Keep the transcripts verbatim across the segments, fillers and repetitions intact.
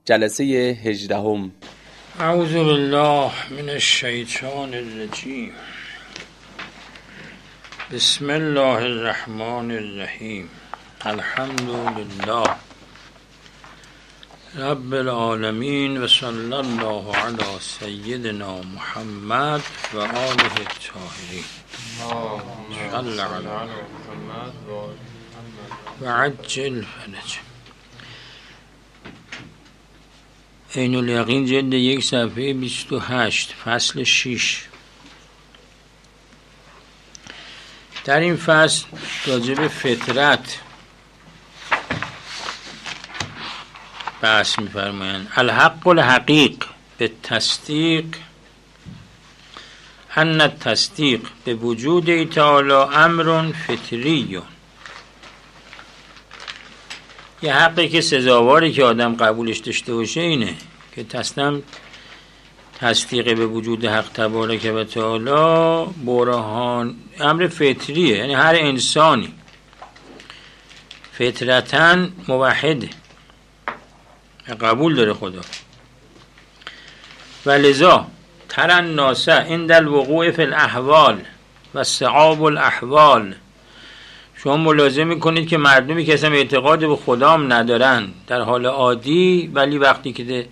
جلسه هجدهم. اعوذ بالله من الشیطان الرجیم. بسم الله الرحمن الرحیم. الحمد لله رب العالمین و صلی الله علی سیدنا محمد و آله الطاهرین. صلی علی محمد و عجل فرج. عین الیقین جلد یک صفحه بیست و هشت فصل شش. در این فصل راجع به فطرت بحث می‌فرمایند. الحق الحقیق به تصدیق ان التصدیق به وجود تعالی امر فطری. یه حقی که سزاواری که آدم قبولش داشته باشه اینه که تسلیم تصدیق به وجود حق تبارک و تعالی برهان امر فطریه، یعنی هر انسانی فطرتاً موحده، قبول داره خدا. و لذا تر الناس عند الوقوع فی الاحوال و صعاب الاحوال، شما ملاحظه میکنید که مردمی که اصلا اعتقاد به خدا هم ندارن در حال عادی، ولی وقتی که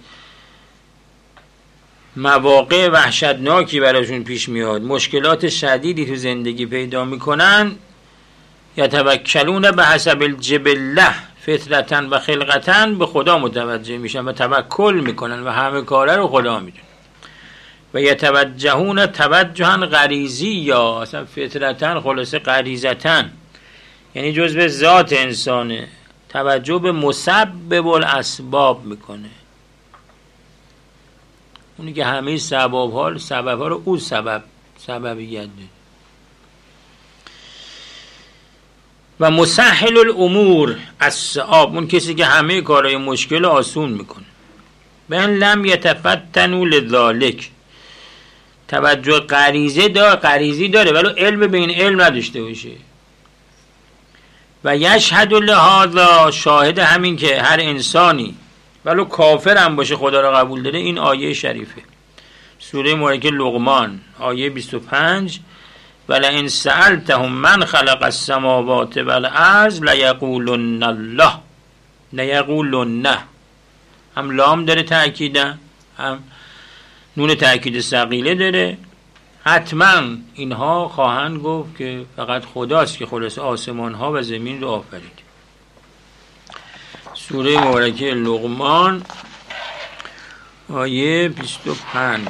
مواقع وحشتناکی براشون پیش میاد، مشکلات شدیدی تو زندگی پیدا میکنن، یتوکلون به حسب الجبله فطرتن و خلقتن، به خدا متوجه میشن و توکل میکنن و همه کاره رو خدا میدون. و یتوجهون توجها غریزی، یا اصلا فطرتن خلاصه غریزتن، یعنی جزء ذات انسانه، توجه به مسبب الاسباب میکنه، اونی که همه سبب ها سبب ها رو او سبب سببیت ده. و مسهل الامور الصعاب، اون کسی که همه کارهای مشکل آسون میکنه. بن لم یتفتنوا لذالک، توجه غریزه داره، غریزی داره ولی علم به این علم نداشته باشه. و یشهد لهذا، شاهد همین که هر انسانی ولو کافر هم باشه خدا را قبول داره، این آیه شریفه سوره مبارکه لقمان آیه بیست و پنج. ولئن سألتهم من خلق السماوات والارض لیقولن الله. لیقولن، هم لام داره تأکیده، هم نون تأکید ثقیله داره. حتما اینها خواهند گفت که فقط خداست که خلاص آسمان ها و زمین رو آفرید. سوره مبارکه لقمان آیه بیست و پنج.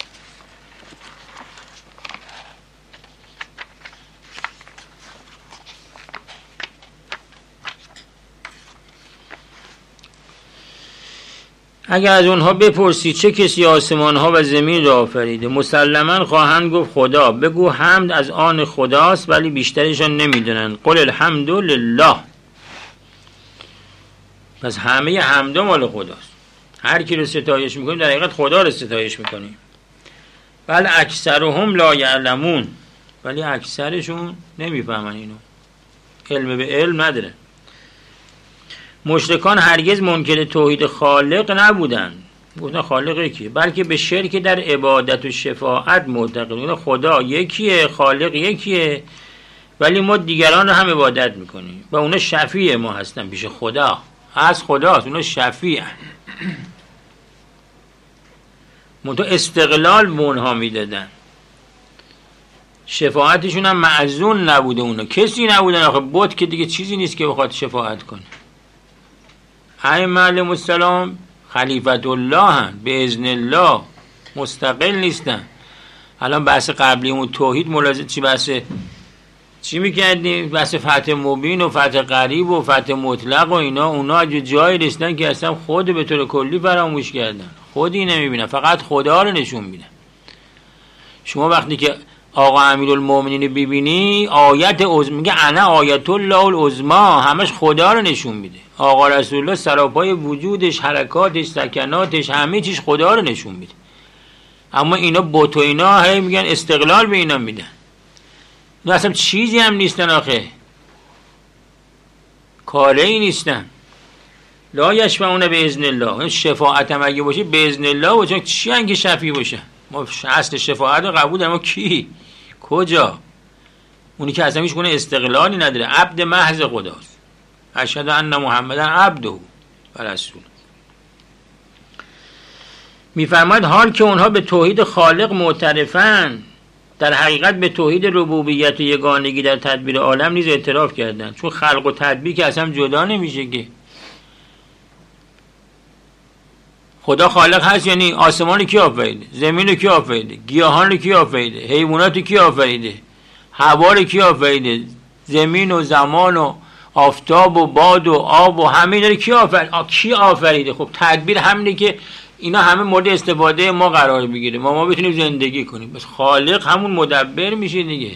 اگر از اونها بپرسی چه کسی آسمان ها و زمین را آفریده، مسلما خواهند گفت خدا. بگو حمد از آن خداست ولی بیشترشان نمیدونن. قل الحمد لله. پس همه حمدا مال خداست. هر کی رو ستایش میکنیم در حقیقت خدا رو ستایش میکنیم. بل اکثرهم لا یعلمون، ولی اکثرشون نمیفهمن اینو، علم به علم نداره. مشرکان هرگز منکر توحید خالق نبودن، گفتن خالق یکیه، بلکه به شرک در عبادت و شفاعت معتقدون. خدا یکیه، خالق یکیه، ولی ما دیگران رو هم عبادت میکنیم و اونا شفیع ما هستن پیش خدا، از خداست، اونا شفیع. منتها استقلال به اونها میدادن، شفاعتشون هم معزون نبوده، اونا کسی نبودن. آخه بت که دیگه چیزی نیست که بخواد شفاعت کنه. ائمه علیهم السلام خلیفت الله هن، به اذن الله، مستقل نیستن. الان بحث قبلی اون توحید ملاحظه چی بحث چی میکردیم؟ بحث فتح مبین و فتح قریب و فتح مطلق و اینا. اونا جایی رسیدن که اصلا خود به طور کلی فراموش کردن، خودی نمیبینن، فقط خدا رو نشون میدن. شما وقتی که آقا امیرالمومنین ببینی، آیت عظما میگه انا آیت الله العظمی، همش خدا رو نشون میده. آقا رسول الله سراپای وجودش، حرکاتش، سکناتش، همه چیز خدا رو نشون میده. اما اینا بت و اینا هی میگن استقلال به اینا میدن. اینا اصلا چیزی هم نیستن، آخه کاری نیستن. لا یشفعون باذن الله. شفاعت هم اگه باشه باذن الله و چون چی انگه شفیع باشه؟ ما اصل شفاعت رو قبول داریم. ما کی؟ کجا؟ اونی که اصلا هیچ گونه استقلالی نداره، عبد محض خداست. اشهد ان محمدن عبده و رسول. میفرماید حال که اونها به توحید خالق معترفن، در حقیقت به توحید ربوبیت و یگانگی در تدبیر عالم نیز اعتراف کردند. چون خلق و تدبیر که اصلا جدا نمیشه که. خدا خالق هست یعنی آسمان رو کی آفریده؟ زمین رو کی آفریده؟ گیاهان رو کی آفریده؟ حیوانات رو کی آفریده؟ هوا رو کی آفریده؟ زمین و زمان و آفتاب و باد و آب و همه رو کی آفریده؟ کی آفریده؟ خب تدبیر همینه که اینا همه مورد استفاده ما قرار بگیره، ما ما بتونیم زندگی کنیم. بس خالق همون مدبر میشه دیگه.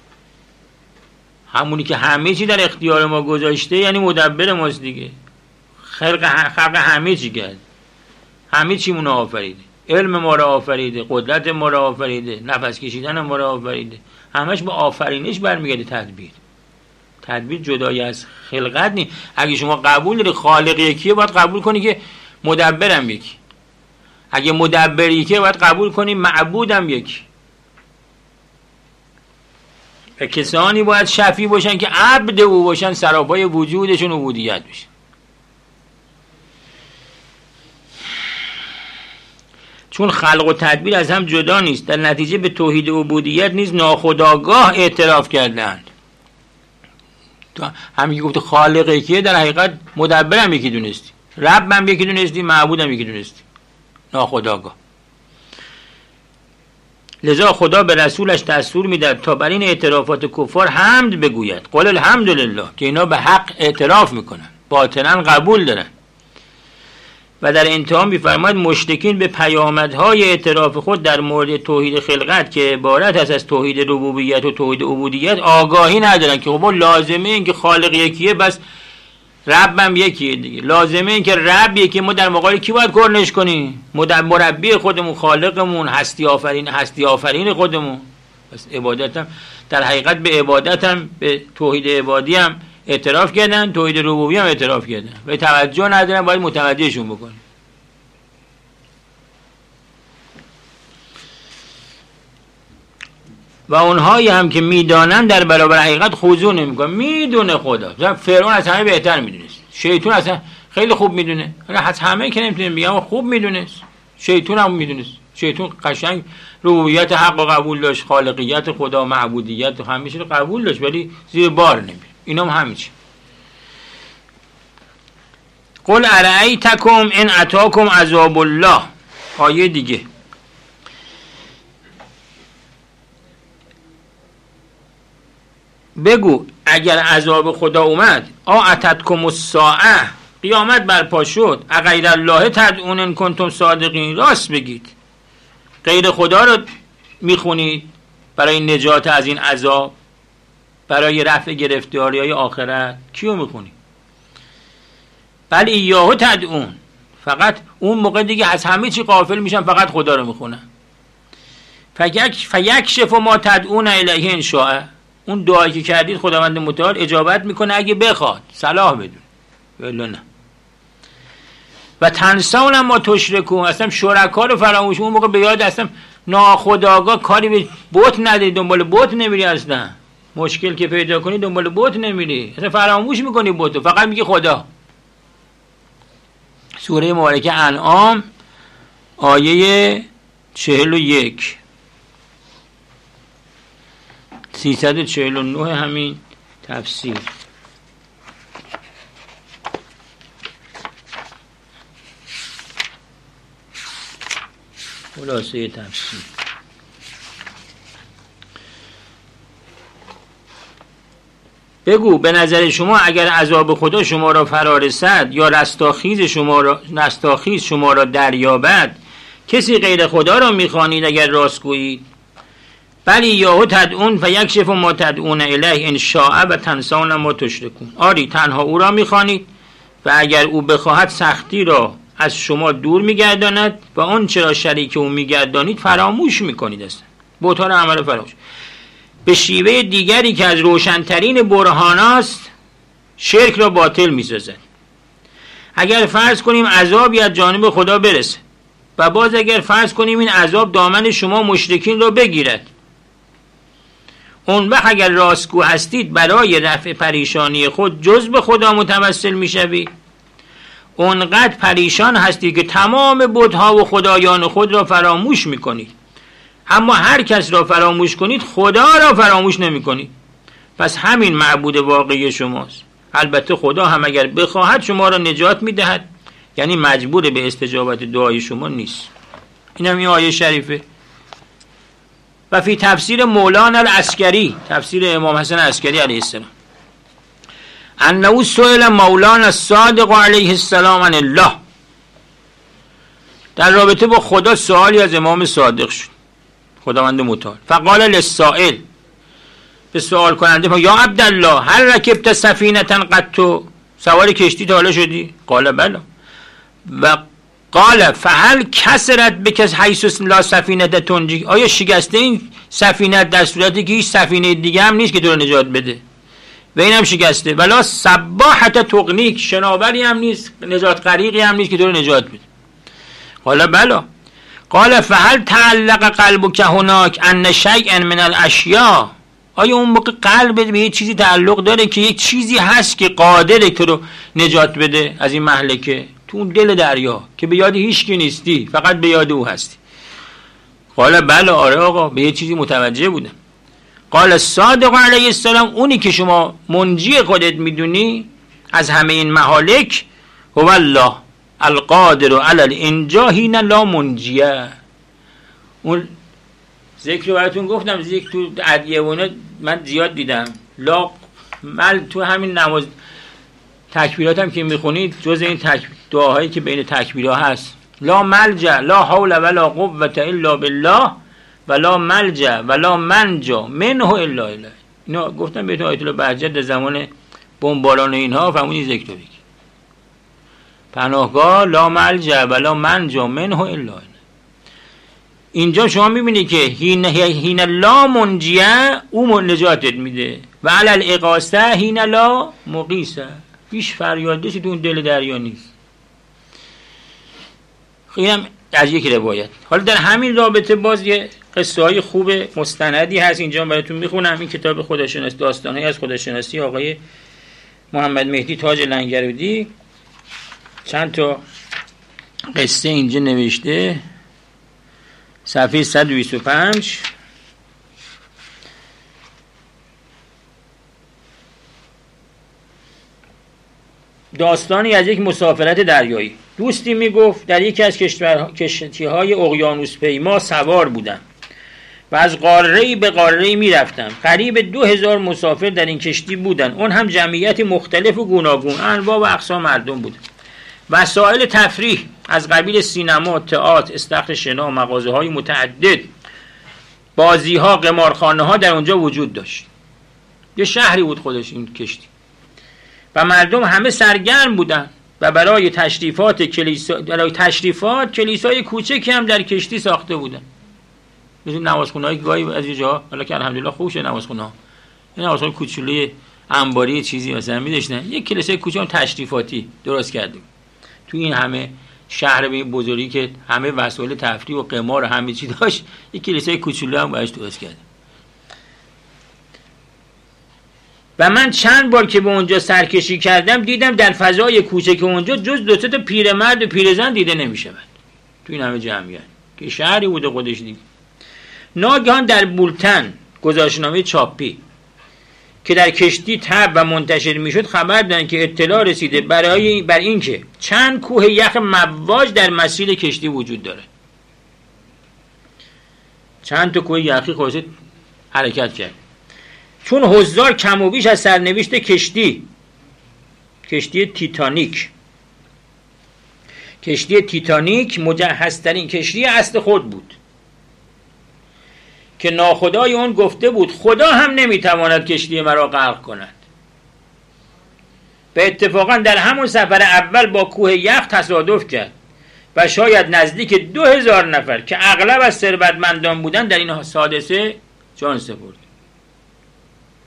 همونی که همه چی در اختیار ما گذاشته یعنی مدبر ماست دیگه. خلق خلق همه چی کرد، همه چی مون آفریده، علم ما را آفریده، قدرت ما را آفریده، نفس کشیدن ما را آفریده. همش با آفرینش برمیگرده تدبیر. تدبیر جدای از خلقت نیست. اگه شما قبول داری خالق یکیه باید قبول کنی که مدبرم یکی. اگه مدبر یکیه باید قبول کنی معبودم یکی. و کسانی باید شفیع باشن که عبد او باشن، سراپای وجودشون عبودیت بشه. چون خلق و تدبیر از هم جدا نیست، در نتیجه به توحید عبودیت نیز ناخودآگاه اعتراف کردند. تو همین که گفت خالق یکیه، در حقیقت مدبر هم یکی دونستی، رب هم یکی دونستی، معبود هم یکی دونستی، ناخودآگاه. لذا خدا به رسولش دستور میداد تا بر این اعترافات کفار حمد بگوید، قل الحمدلله، که اینا به حق اعتراف میکنن، باطنا قبول دارن. و در انتها میفرماید مشرکین به پیامدهای اعتراف خود در مورد توحید خلقت که عبارت است از توحید ربوبیت و توحید عبودیت آگاهی ندارن که خب لازمه این که خالق یکیه بس ربم یکیه دیگه. لازمه این که رب یکیه، ما در مقابل کی باید کرنش کنیم؟ مربی خودمون، خالقمون، هستی آفرین هستی آفرین خودمون. بس عبادت هم در حقیقت به عبادت هم به توحید عبادی هم اعتراف کردن، توحید ربوبی هم اعتراف کردن و توجه ندارن، باید متوجهشون بکنیم. و اونهایی هم که میدانن در برابر حقیقت خضوع نمیکنن. میدونه خدا، مثلا فرعون از همه بهتر میدونست، شیطان اصلا خیلی خوب میدونه، از همه که نمیتونیم بگم خوب میدونست، شیطان هم میدونست. شیطان قشنگ ربوبیت حق و قبول داشت، خالقیت خدا، معبودیت و همه چیز رو قبول داشت، ولی زیر بار نمیره. اینا هم همیشه. قل ارایتکم ان اتاکم عذاب الله. آیه دیگه، بگو اگر عذاب خدا اومد، آ اتتکم الساعه، قیامت برپا شد، اغیر الله تدعون ان کنتم صادقین، راست بگید غیر خدا رو میخونید برای نجات از این عذاب، برای رفع گرفتاری های آخرت؟ کیو میخونی؟ بل ایاهو تدعون، فقط اون موقع دیگه از همه چی غافل میشن، فقط خدا رو میخونن. فیکشف ما تدعون الیه ان شاء، اون دعایی که کردید خداوند متعال اجابت میکنه اگه بخواد، صلاح بدون، ولی نه. و تنسون ما تشرکون، اصلا شرکا رو فراموش. اون موقع به یاد اصلا ناخودآگاه کاری به بت نداری، دنبال بت نمیری، اصلا مشکل که پیدا کنی دنبال بت نمیری، اصلا فراموش میکنی بتو، فقط میگی خدا. سوره مبارکه انعام آیه چهل و یک، سیصد و چهل و نه همین تفسیر. خلاصه تفسیر. بگو به نظر شما اگر عذاب خدا شما را فرا رسد یا رستاخیز شما را رستاخیز شما را دریابد، کسی غیر خدا را میخوانید اگر راست گویید؟ بلی یاهو تدعون فیکشف ما تدعون الیه ان شاء و تنسون ما تشرکون. آری تنها او را میخوانید و اگر او بخواهد سختی را از شما دور میگرداند و آن چرا شریک او میگردانید فراموش میکنید. است بتان عمل فراموش. به شیوه دیگری که از روشنترین برهان است شرک را باطل میسازد. اگر فرض کنیم عذابی از جانب خدا برسه و باز اگر فرض کنیم این عذاب دامن شما مشرکین رو بگیرد، اون وقت اگر راستگو هستید برای رفع پریشانی خود جز به خدا متوسل میشوید، اونقدر پریشان هستی که تمام بت‌ها و خدایان خود را فراموش میکنید. اما هر کس را فراموش کنید خدا را فراموش نمی کنید. پس همین معبود واقعی شماست. البته خدا هم اگر بخواهد شما را نجات میدهد، یعنی مجبور به استجابت دعای شما نیست. این هم این آیه شریفه. و فی تفسیر مولانا العسکری، تفسیر امام حسن عسکری علیه السلام، انه سئل مولانا الصادق علیه السلام عن الله، در رابطه با خدا سوالی از امام صادق شد، خداوند متعال. فقال للسائل، به سوال کننده، یا عبدالله هل رکبت سفینه قط، سوار کشتی تا حالا شدی؟ قال بلا. و قال فهل کسرت بکس حیث لا سفینه تنجی، آیا شکسته این سفینه در صورتی که هیچ سفینه دیگه هم نیست که تو رو نجات بده؟ و این هم شکسته. ولا سباحت تغنیک، شناوری هم نیست، نجات غریقی هم نیست که تو رو نجات بده. قال بلا. قال فهل تعلق قلبک هناک ان شیئا من الاشیاء، آیا اون موقع قلبت به یه چیزی تعلق داره که یک چیزی هست که قادره تو رو نجات بده از این مهلکه؟ تو اون دل دریا که به یاد هیچ کی نیستی، فقط به یاد او هستی. قال بله، آره آقا، به یه چیزی متوجه بودم. قال الصادق علیه السلام، اونی که شما منجی خودت میدونی از همه این مهالک، هو الله القادر علی الانجاء حین لا منجیه. اون ذکر رو براتون گفتم، ذکر تو ادعیه و من زیاد دیدم. لا مل تو همین نماز تکبیرات هم که میخونید، جز این تک... دعاهایی که بین تکبیرها هست، لا ملجا لا حول ولا قوة الا بالله ولا ملجا ولا منجا منه الا الیه. اینا گفتم بهتون آیت الله بهجت در زمان بمباران اینها فهمونی ذکر رو بگی. پناهگاه لا ملجا ولا منجا منه الا الیه. اینجا شما میبینید که هین هین لا منجیه، او نجاتت میده، و علی الاغاثه هین لا مغیثه، هیچ فریادشی تو اون دل دریا نیست. اینم از یک روایت. حالا در همین رابطه باز یه قصه های خوب مستندی هست، اینجا براتون میخونم. این کتاب خداشناسی، داستان‌های از خداشناسی آقای محمد مهدی تاج لنگرودی، چند تا قصه اینجا نوشته. صفحه صد و بیست و پنج، داستانی از یک مسافرت دریایی. دوستی میگفت در یکی از کشتی‌های اقیانوس پیما سوار بودم و از قاره‌ای به قاره‌ای میرفتم. قریب دو هزار مسافر در این کشتی بودند. اون هم جمعیت مختلف و گوناگون، انواع و اقسام مردم بودند. وسایل تفریح از قبیل سینما، تئاتر، استخر شنا، مغازه‌های متعدد، بازی‌ها، قمارخانه‌ها در اونجا وجود داشت. یه شهری بود خودش این کشتی. و مردم همه سرگرم بودند و برای تشریفات کلیسا برای تشریفات کلیسای کوچکی هم در کشتی ساخته بودند. مثل نمازخونه‌ای که گاهی از یه جا، حالا که الحمدلله خوبه نمازخونه‌ها، این نمازخونه کوچولوی انباری چیزی مثلا می‌داشتن، یک کلیسای کوچولو تشریفاتی درست کردیم. تو این همه شهر به بزرگی که همه وسایل تفریح و قمار و همه چی داشت، یک کلیسای کوچولو هم براش درست کردیم. و من چند بار که به اونجا سرکشی کردم دیدم در فضای کوچک اونجا جز دو سه تا پیرمرد و پیرزن دیده نمی‌شود تو این همه جمعیت که شهری بوده خودش دیگه. ناگهان در بولتن، گزارشنامه چاپی که در کشتی تب و منتشر میشد، خبر دادن که اطلاع رسیده برای بر این که چند کوه یخ مواج در مسیر کشتی وجود داره. چند تا کوه یخی خودش حرکت کرد. چون حضار کم و بیش از سرنوشت کشتی کشتی تیتانیک کشتی تیتانیک مجهزترین کشتی اصل خود بود که ناخدای اون گفته بود خدا هم نمیتواند کشتی مرا غرق کند. به اتفاقا در همون سفر اول با کوه یخ تصادف کرد و شاید نزدیک دو هزار نفر که اغلب از ثروتمندان بودن در این حادثه جان سپرد.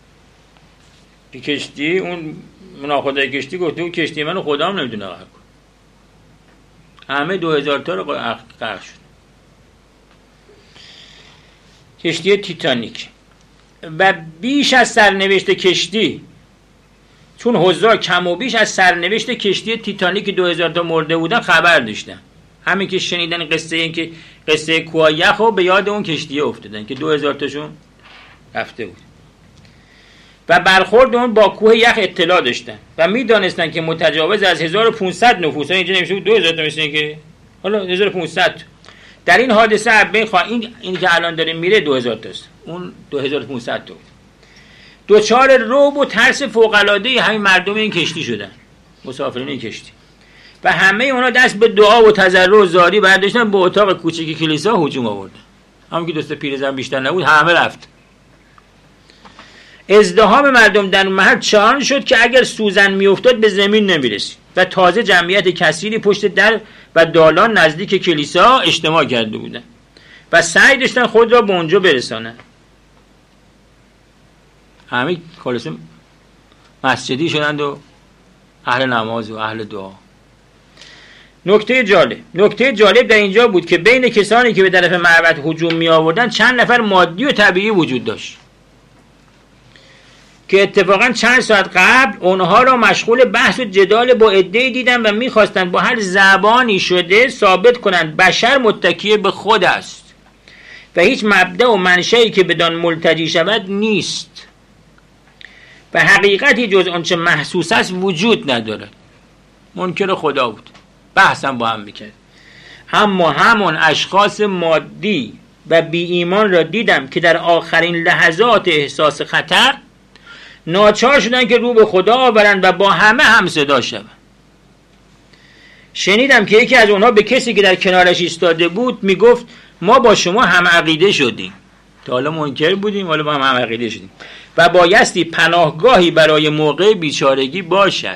کشتی اون ناخدای کشتی گفته بود کشتی منو خدا هم نمیتونه غرق کنه. همه دو هزار تا رو غرق شد. کشتی تیتانیک. و بیش از سرنوشت کشتی، چون حضار کم و بیش از سرنوشت کشتی تیتانیک که دو هزار تا مرده بودن خبر داشتن. همین که شنیدن قصه این که قصه کوه یخ رو به یاد اون کشتی افتادن که دو هزار تاشون رفته بود و برخورد اون با کوه یخ اطلاع داشتن و میدانستن که متجاوز از هزار و پانصد نفوس، اینجا نمیشه بود دو هزار تا، مثل که حالا هزار و پانصد در این حادثه ابین خواه این این که الان داره میره دو هزار تاست، اون دو هزار و پانصد تا بود. دوچار رعب و ترس فوق العاده همین مردم این کشتی شدن، مسافرین این کشتی، و همه اونا دست به دعا و تضرع و زاری برداشتن، به اتاق کوچیک کلیسا هجوم آوردن. همون که دوست پیرزن بیشتر نبود، همه رفت. ازدحام مردم در محل چنان شد که اگر سوزن میافتاد به زمین نمیرسید و تازه جمعیت کثیری پشت در و دالان نزدیک کلیسا اجتماع کرده بودند و سعی داشتن خود را به اونجا برسانند. همه کلیسا مسجدی شدند و اهل نماز و اهل دعا. نکته جالب نکته جالب در اینجا بود که بین کسانی که به طرف معبد هجوم می آوردن چند نفر مادی و طبیعی وجود داشت که اتفاقا چند ساعت قبل اونها را مشغول بحث و جدال با عده‌ای دیدن و میخواستند با هر زبانی شده ثابت کنند بشر متکی به خود است و هیچ مبدأ و منشأی که بدان ملتجی شود نیست و حقیقتی جز آنچه محسوس است وجود ندارد. منکر خدا بود، بحثم با هم میکرد. اما همون اشخاص مادی و بی ایمان را دیدم که در آخرین لحظات احساس خطر ناچار شدن که رو به خدا آورند و با همه هم صدا شوند. شنیدم که یکی از اونها به کسی که در کنارش ایستاده بود میگفت ما با شما هم عقیده شدیم، تا حالا منکر بودیم حالا با هم هم عقیده شدیم و بایستی پناهگاهی برای موقع بیچارگی باشد.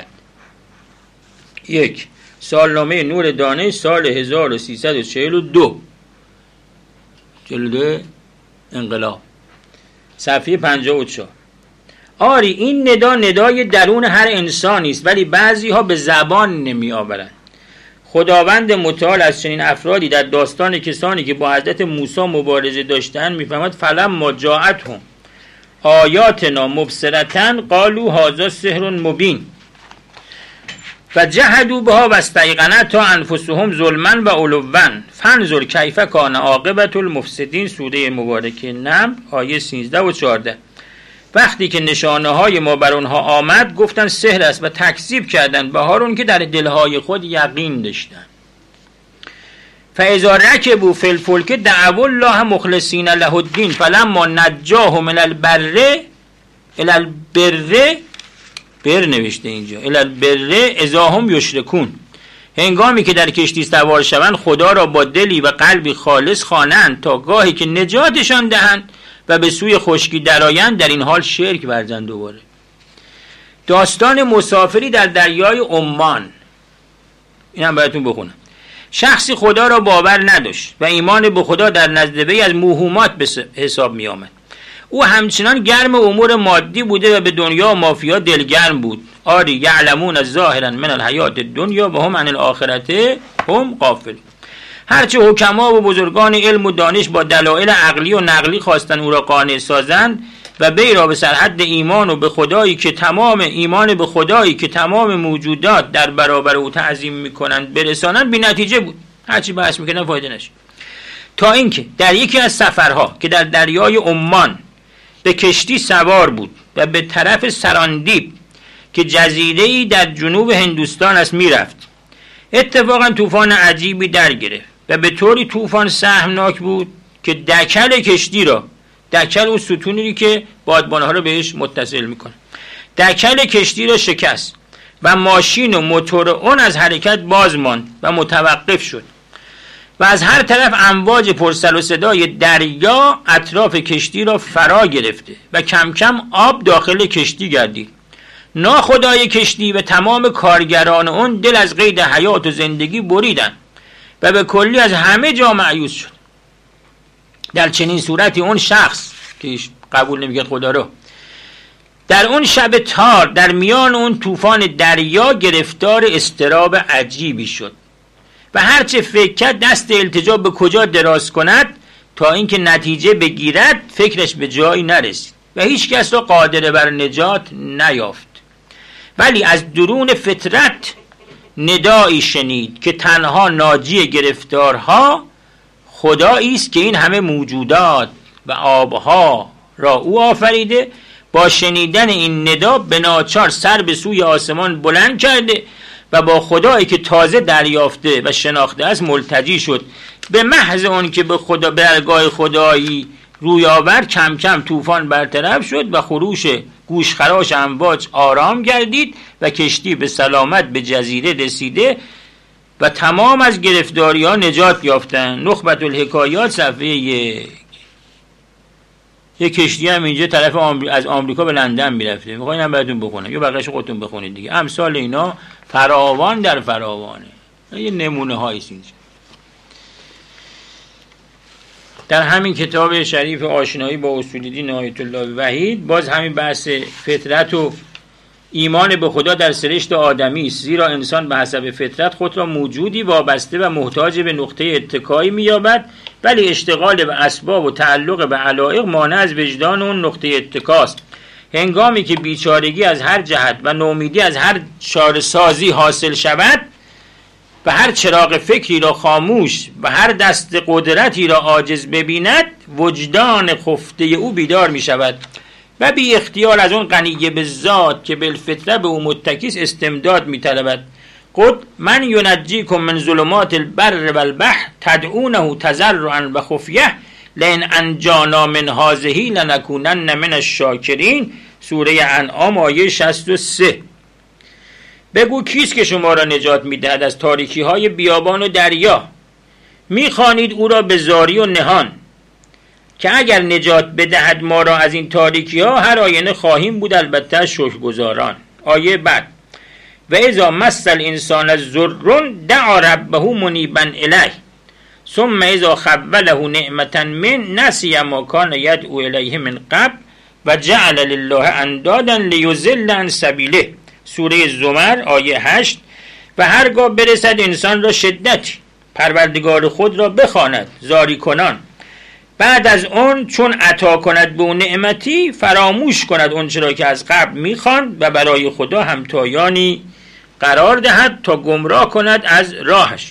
یک سالنامه نور دانش سال هزار و سیصد و چهل و دو چهل و دو انقلاب، صفحه پنجاه و چهار. آری این ندا ندای درون هر انسانی است، ولی بعضی ها به زبان نمی آورند. خداوند متعال از چنین افرادی در داستان کسانی که با حضرت موسی مبارزه داشتند میفهمد فلما جاءتهم آیاتنا مبصرة قالوا هذا سحر مبین و جحدوا بها واستیقنتها انفسهم ظلما و علوا فانظر کیف کان عاقبة المفسدین، سوره مبارکه نمل آیه سیزده و چهارده. وقتی که نشانه های ما بر اونها آمد گفتن سحر است و تکذیب کردند به هارون که در دلهای خود یقین داشتند. فاذا رکبوا فی الفلک دعوا الله مخلصین له الدین فلما نجاهم من البر الی البر بر نوشته اینجا الی البر اذا هم یشرکون، هنگامی که در کشتی سوار شوند خدا را با دلی و قلبی خالص خوانند تا گاهی که نجاتشان دهند و به سوی خشکی درآیند در این حال شرک ورزند. دوباره داستان مسافری در دریای عمان، اینم براتون بخونم. شخصی خدا را باور نداشت و ایمان به خدا در نزد وی از موهومات به حساب می آمد. او همچنان گرم امور مادی بوده و به دنیا و مافیا دلگرم بود. آری یعلمون ظاهرا من الحیات الدنیا و هم عن الاخرة هم غافلون. هرچه حکما و بزرگان علم و دانش با دلایل عقلی و نقلی خواستن او را قانع سازند و وی را به سرحد ایمان و به خدایی که تمام ایمان به خدایی که تمام موجودات در برابر او تعظیم میکنند برسانند، بی نتیجه بود. هرچی بحث میکنن فایده نشد. تا اینکه در یکی از سفرها که در دریای عمان به کشتی سوار بود و به طرف سراندیب که جزیره‌ای در جنوب هندوستان است میرفت، اتفاقا طوفان عجیبی در گرفت و به طوری طوفان سهمناک بود که دکل کشتی را، دکل اون ستونی که بادبانها رو بهش متصل میکنه، دکل کشتی را شکست و ماشین و موتور اون از حرکت باز ماند و متوقف شد و از هر طرف امواج پرسر و صدای دریا اطراف کشتی را فرا گرفته و کم کم آب داخل کشتی گردید. ناخدای کشتی و تمام کارگران اون دل از قید حیات و زندگی بریدن و به کلی از همه جا مایوس شد. در چنین صورتی اون شخص که قبول نمیکرد خدا رو در اون شب تار در میان اون طوفان دریا گرفتار اضطراب عجیبی شد و هرچه فکر کرد دست التجا به کجا دراز کند تا اینکه نتیجه بگیرد فکرش به جایی نرسید و هیچ کس را قادر بر نجات نیافت. ولی از درون فطرت ندایی شنید که تنها ناجی گرفتارها خدایی است که این همه موجودات و آبها را او آفریده. با شنیدن این ندا به ناچار سر به سوی آسمان بلند کرده و با خدایی که تازه دریافته و شناخته است ملتجی شد. به محض اون که به خدا به درگاه خدایی روی آورد کم کم طوفان برطرف شد و خروش گوشخراش امواج آرام گردید و کشتی به سلامت به جزیره رسیده و تمام از گرفتاری ها نجات یافتند. نخبت الحکایات صفحه یک. یک کشتی هم اینجا طرف آمری... از آمریکا به لندن میرفته. میخواین هم براتون بخونم یا بقیه‌شو خودتون بخونید دیگه. امثال اینا فراوان در فراوانه. یه نمونه هاییست اینجا. در همین کتاب شریف آشنایی با اصول دین آیت الله وحید باز همین بحث فطرت و ایمان به خدا در سرشت آدمی است، زیرا انسان به حسب فطرت خود را موجودی وابسته و محتاج به نقطه اتکایی می‌یابد، ولی اشتغال به اسباب و تعلق به علایق مانع از وجدان اون نقطه اتکاست. هنگامی که بیچارگی از هر جهت و نومیدی از هر چاره‌سازی حاصل شود و هر چراغ فکری را خاموش و هر دست قدرتی را عاجز ببیند، وجدان خفته او بیدار می شود و بی اختیار از اون غنی به ذات که بالفطره به او متکیس استمداد می طلبد. قد من ینجیکم من ظلمات البر و البحر تدعونه تضرعا و خفیه لئن انجانا من هذه لنکونن من الشاکرین. سوره انعام آیه شصت و سه. بگو کیست که شما را نجات می‌دهد از تاریکی‌های بیابان و دریا؟ می‌خوانید او را به زاری و نهان که اگر نجات بدهد ما را از این تاریکی‌ها هر آینه خواهیم بود، البته شکرگزاران. آیه بعد و اذا مس الانسان ضر دعا ربه منیبا الیه ثم اذا خوله نعمة من نسی ما کان یدعو الیه من قبل و جعل لله اندادا لیضل عن سبیله. سوره زمر آیه هشت. و هرگاه برسد انسان را شدتی پروردگار خود را بخواند زاری کنان، بعد از اون چون عطا کند به اون نعمتی فراموش کند اون چرا که از قبل میخواند و برای خدا همتایانی قرار دهد تا گمراه کند از راهش.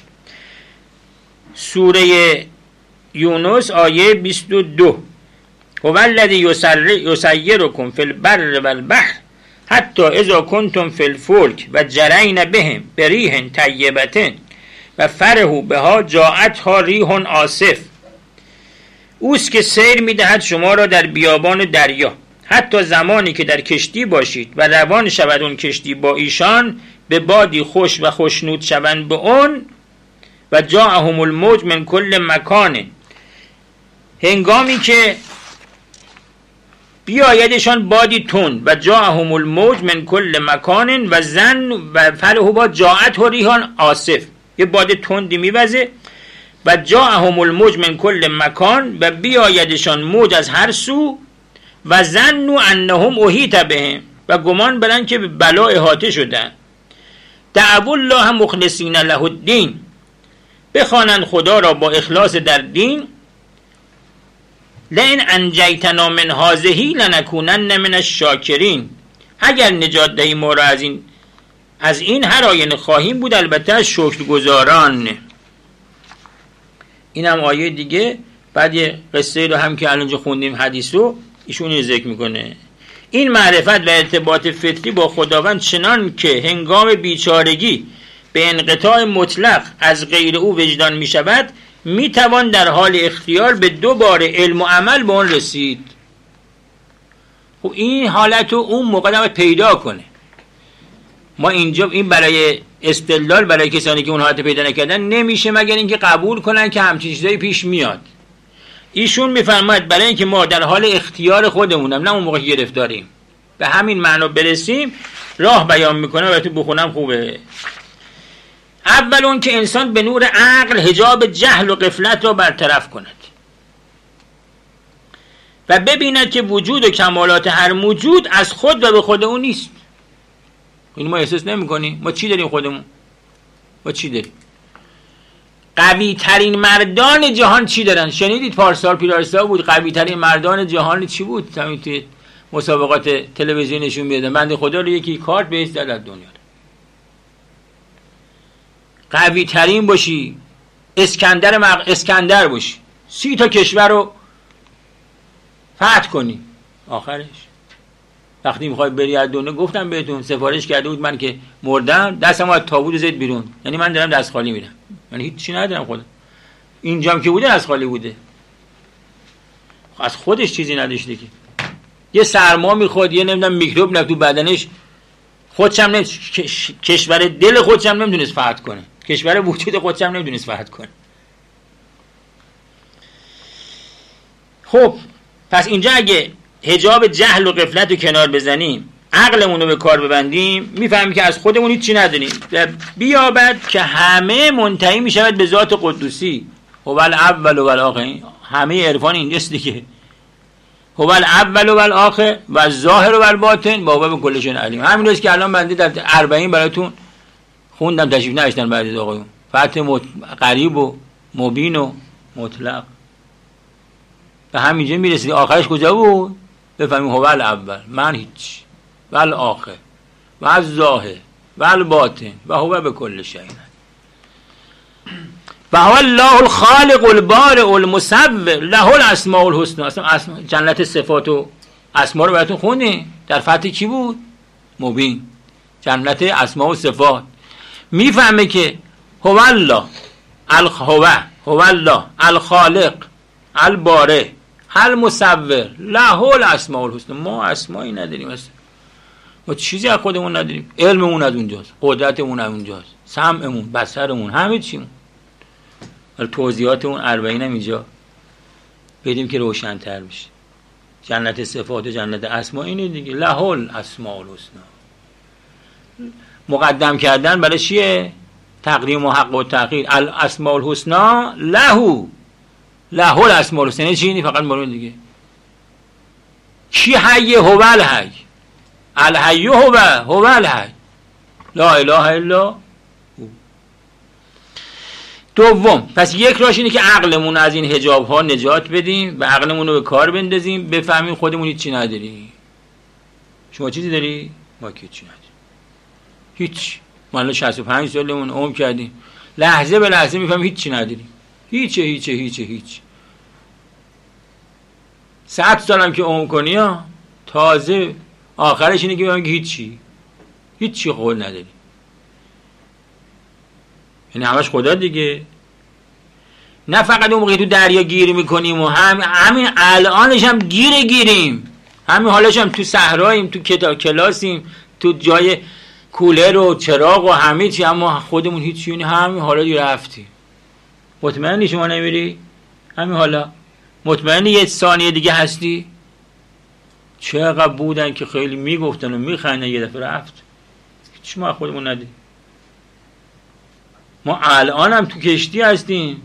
سوره یونس آیه بیست و دو. هو الذی یسیرکم فی البر و البحر حتی اذا کنتم فی الفلک و جرین بهم بریح طیبة و فرحوا بها جاءتها ریح عاصف. اوست که سیر میدهد شما را در بیابان دریا حتی زمانی که در کشتی باشید و روان شود اون کشتی با ایشان به بادی خوش و خوشنود شوند به اون و جاءهم الموج من کل مکان. هنگامی که بیایدشان بادی تند و جاءهم الموج من کل مکان و زن و فرحوا با جاءت و ریحان عاصف. یه باد تندی میوزه و جاءهم الموج من کل مکان و بیایدشان موج از هر سو و ظنوا انهم احیط بهم و گمان برن که به بلا احاطه شدن. دعوا الله مخلصین له الدین، بخوانند خدا را با اخلاص در دین. لئن انجیتنا من هذه لنکونن من الشاکرین، اگر نجات دهی ما را از این از این هر آینه خواهیم بود، البته شکرگزاران. این هم آیه دیگه. بعد یه قصه رو هم که الانجا خوندیم حدیث رو ایشون ذکر میکنه. این معرفت و ارتباط فطری با خداوند چنان که هنگام بیچارگی به انقطاع مطلق از غیر او وجدان می شود، می توان در حال اختیار به دو بار علم و عمل به اون رسید. خب این حالت رو اون موقع پیدا کنه. ما اینجا این برای استدلال برای کسانی که اون حالت پیدا نکردن نمیشه مگر اینکه قبول کنن که همچین چیزایی پیش میاد. ایشون میفرماید برای اینکه ما در حال اختیار خودمونم نه اون موقع گرفتاریم به همین معنا برسیم، راه بیان میکنه و تو بخونم خوبه. اول اون که انسان به نور عقل حجاب جهل و غفلت را برطرف کند و ببیند که وجود و کمالات هر موجود از خود و به خود اون نیست. این ما احساس نمی کنیم. ما چی داریم خودمون؟ ما چی داریم؟ قوی ترین مردان جهان چی دارن؟ شنیدید پارسال پیرارسا بود قوی ترین مردان جهان چی بود؟ همین توی مسابقات تلویزیونشون میدادن. بنده خدا رو یکی کارت بهش داد از دنیا. قوی ترین باشی، اسکندر مق... اسکندر باشی، سی تا کشور رو فتح کنی، آخرش وقتی میخوای بری از دنیا، گفتم بهتون سفارش کرده بود من که مردم دستم از تابوت زد بیرون، یعنی من دارم دست خالی میرم، من یعنی هیچی ندارم خودم. اینجام که بوده دست خالی بوده، از خودش چیزی نداشته که یه سرما میخواد، یه نمیدونم میکروب نه تو بدنش، خودش هم نمیتونه، کشور دل خودش هم نمیتونست فتح کنه، کشور وجود خودش هم نمیتونست فتح کنه. خب پس اینجا اگه حجاب جهل و غفلت رو کنار بزنیم، عقلمون رو به کار ببندیم، میفهمیم که از خودمون هیچ چی نداریم. بیابد که همه منتهی میشود به ذات قدوسی، هو الاول و الاخر. همه عرفان اینجاست دیگه، هو الاول و الاخر و الظاهر و الباطن و هو بكل شیء علیم. همین روز که الان بنده در اربعین براتون خوندم، تشریف نداشتن بعد از آقایون، فتح مت... قریب و مبین و مطلق، به همینجا میرسید. آخرش کجا بود؟ بفهمیم هو الاول، من هیچ، و الاخر و الظاهر و الباطن و هو بكل شیء، و هو الله الخالق البارئ المصور له الاسماء الحسنى. اصلا جنت صفات و اسما رو براتون خوندیم، در فتح کی بود؟ مبین. جنت اسما و صفات. میفهمه که هو الله الهو هو الله الخالق البارئ المصور له الاسماء الحسنى. ما اسمایی نداریم، اصلا ما چیزی از خودمون نداریم، علممون از اونجاست، قدرتمون از اونجاست، سمعمون، بصرمون، همه چیمون. ولی توضیحات اون اربعین هم اینجا بدیم که روشن‌تر بشه. جنت صفات و جنت اسما اینه دیگه، له الاسماء الحسنى. مقدم کردن برای چیه؟ تقدیم و حق و تأخیر. الاسماء الحسنى له له الاسماء الحسنى چی؟ فقط مورد دیگه. کی حی؟ هو الحی، الحی هو هو الحی، لا اله الا. دوم، پس یک راهش اینه که عقلمون از این حجاب ها نجات بدیم و عقلمون رو به کار بندازیم، بفهمیم خودمون هیچی نداریم. شما چیزی داری؟ ما که هیچی نداریم، هیچ. ما الان شصت و پنج سالمون عمر کردیم، لحظه به لحظه میفهمیم هیچی نداریم، هیچه هیچه هیچه هیچ. صد سالم که عمر کنی ها، تازه آخرش اینه که میفهمیم هیچی هیچی خود نداریم. یعنی همش خدا دیگه. نه فقط اون موقعی تو دریا گیر میکنیم و هم همین الانش هم گیر گیریم، همین حالش هم تو صحراییم، تو کتاب کلاسیم، تو جای کولر و چراغ و همه چی، اما خودمون هیچ. یعنی همین حالا دیگه رفتیم. مطمئنی شما نمیری؟ همین حالا مطمئنی یه ثانیه دیگه هستی؟ چقدر بودن که خیلی میگفتن و میخندن، یه دفعه رفت. هیچ ما خودمون ندید. ما الان هم تو کشتی هستیم،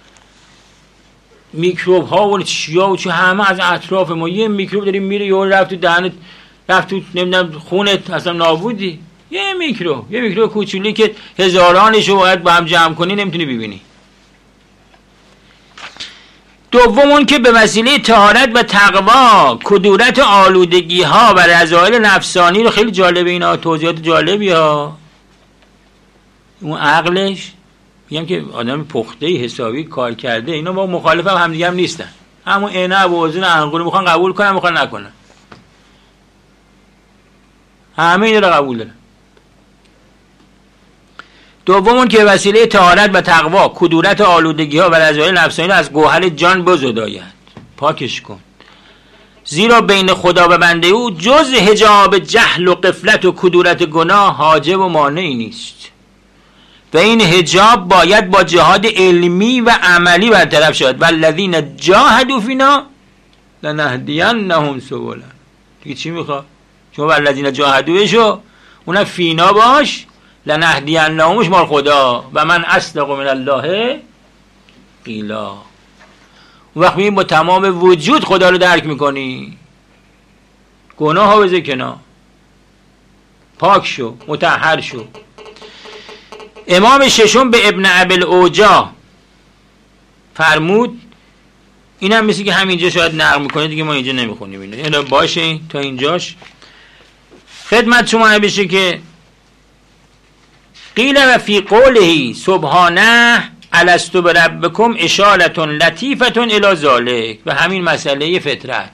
میکروب ها و چیا و چه همه از اطراف ما. یه میکروب داریم میره یه رفت تو دهنت، رفت تو نمیدونم خونت، اصلا نابودی. یه میکروب، یه میکروب کوچولی که هزارانشو باید با هم جمع کنی نمیتونی ببینی. دومون که به وسیله طهارت و تقوا کدورت آلودگی ها و رذایل نفسانی رو، خیلی جالبه اینا، توضیحات جالبی ها. اون عقلش میگم که آدم پخته حسابی کار کرده، اینا با مخالف هم همدیگه هم نیستن، همون عینه و وزن انقور میخوان قبول کنن میخوان نکنن، همه اینا رو قبول دارن. دومون که وسیله طهارت و تقوا کدورت آلودگی ها و رذایل نفسانی رو از گوهر جان بزداید، پاکش کن، زیرا بین خدا و بنده او جز حجاب جهل و غفلت و کدورت گناه حاجب و مانعی نیست و این حجاب باید با جهاد علمی و عملی برطرف شد. والذین جاهدوا فینا لنهدینهم سبلنا. دیگه چی میخواد؟ شما والذین جاهدوا بشو، اونم فینا باش، لنهدینهمش مال خدا و من اصدق من الله قیلا. اون وقت میبینی با تمام وجود خدا رو درک میکنی، گناه ها بذار کنار، پاک شو، مطهر شو. امام ششم به ابن ابی الاوجاع فرمود. این هم مثل که همینجا شاید نقل میکنه دیگه، ما اینجا نمیخونیم اینو. اینا باشه تا اینجاش خدمت شما بشه که قیل و فی قوله سبحانه الست بربکم اشارة لطیفة الی ذلک، و همین مسئله فطرت.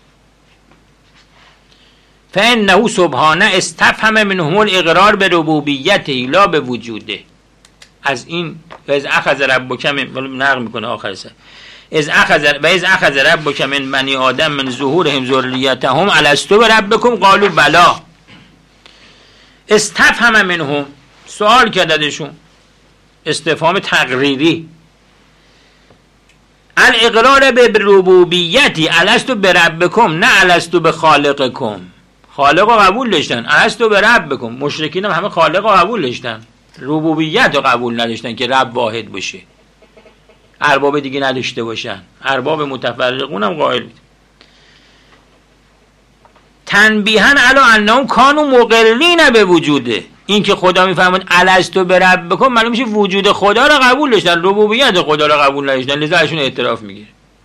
فانه سبحانه استفهم منهم الاقرار به ربوبیته لا به وجوده. از این و از اخذ ربک من نقل میکنه آخر سر از اخذ و از اخذ ربک من بنی آدم من ظهورهم ذریتهم الست بربکم قالوا بلا. استفهم منهم، سوال کردشون، استفهام تقریری. الاقرار به ربوبیتی الست بربکم، نه الست بخالقکم. خالق رو قبول داشتن، الست بربکم. مشرکین هم همه خالق رو قبول داشتن، ربوبیت رو قبول نداشتن که رب واحد باشه، ارباب دیگه نداشته باشن. ارباب متفرقون هم قائل بود. تنبیهن علی انهم کانوا مقرین به وجوده. این که خدا میفهمد الست بربکم معلوم میشه وجود خدا رو قبول داشتن، ربوبیت خدا رو قبول نداشتن، لذا ازشون اعتراف میگیره.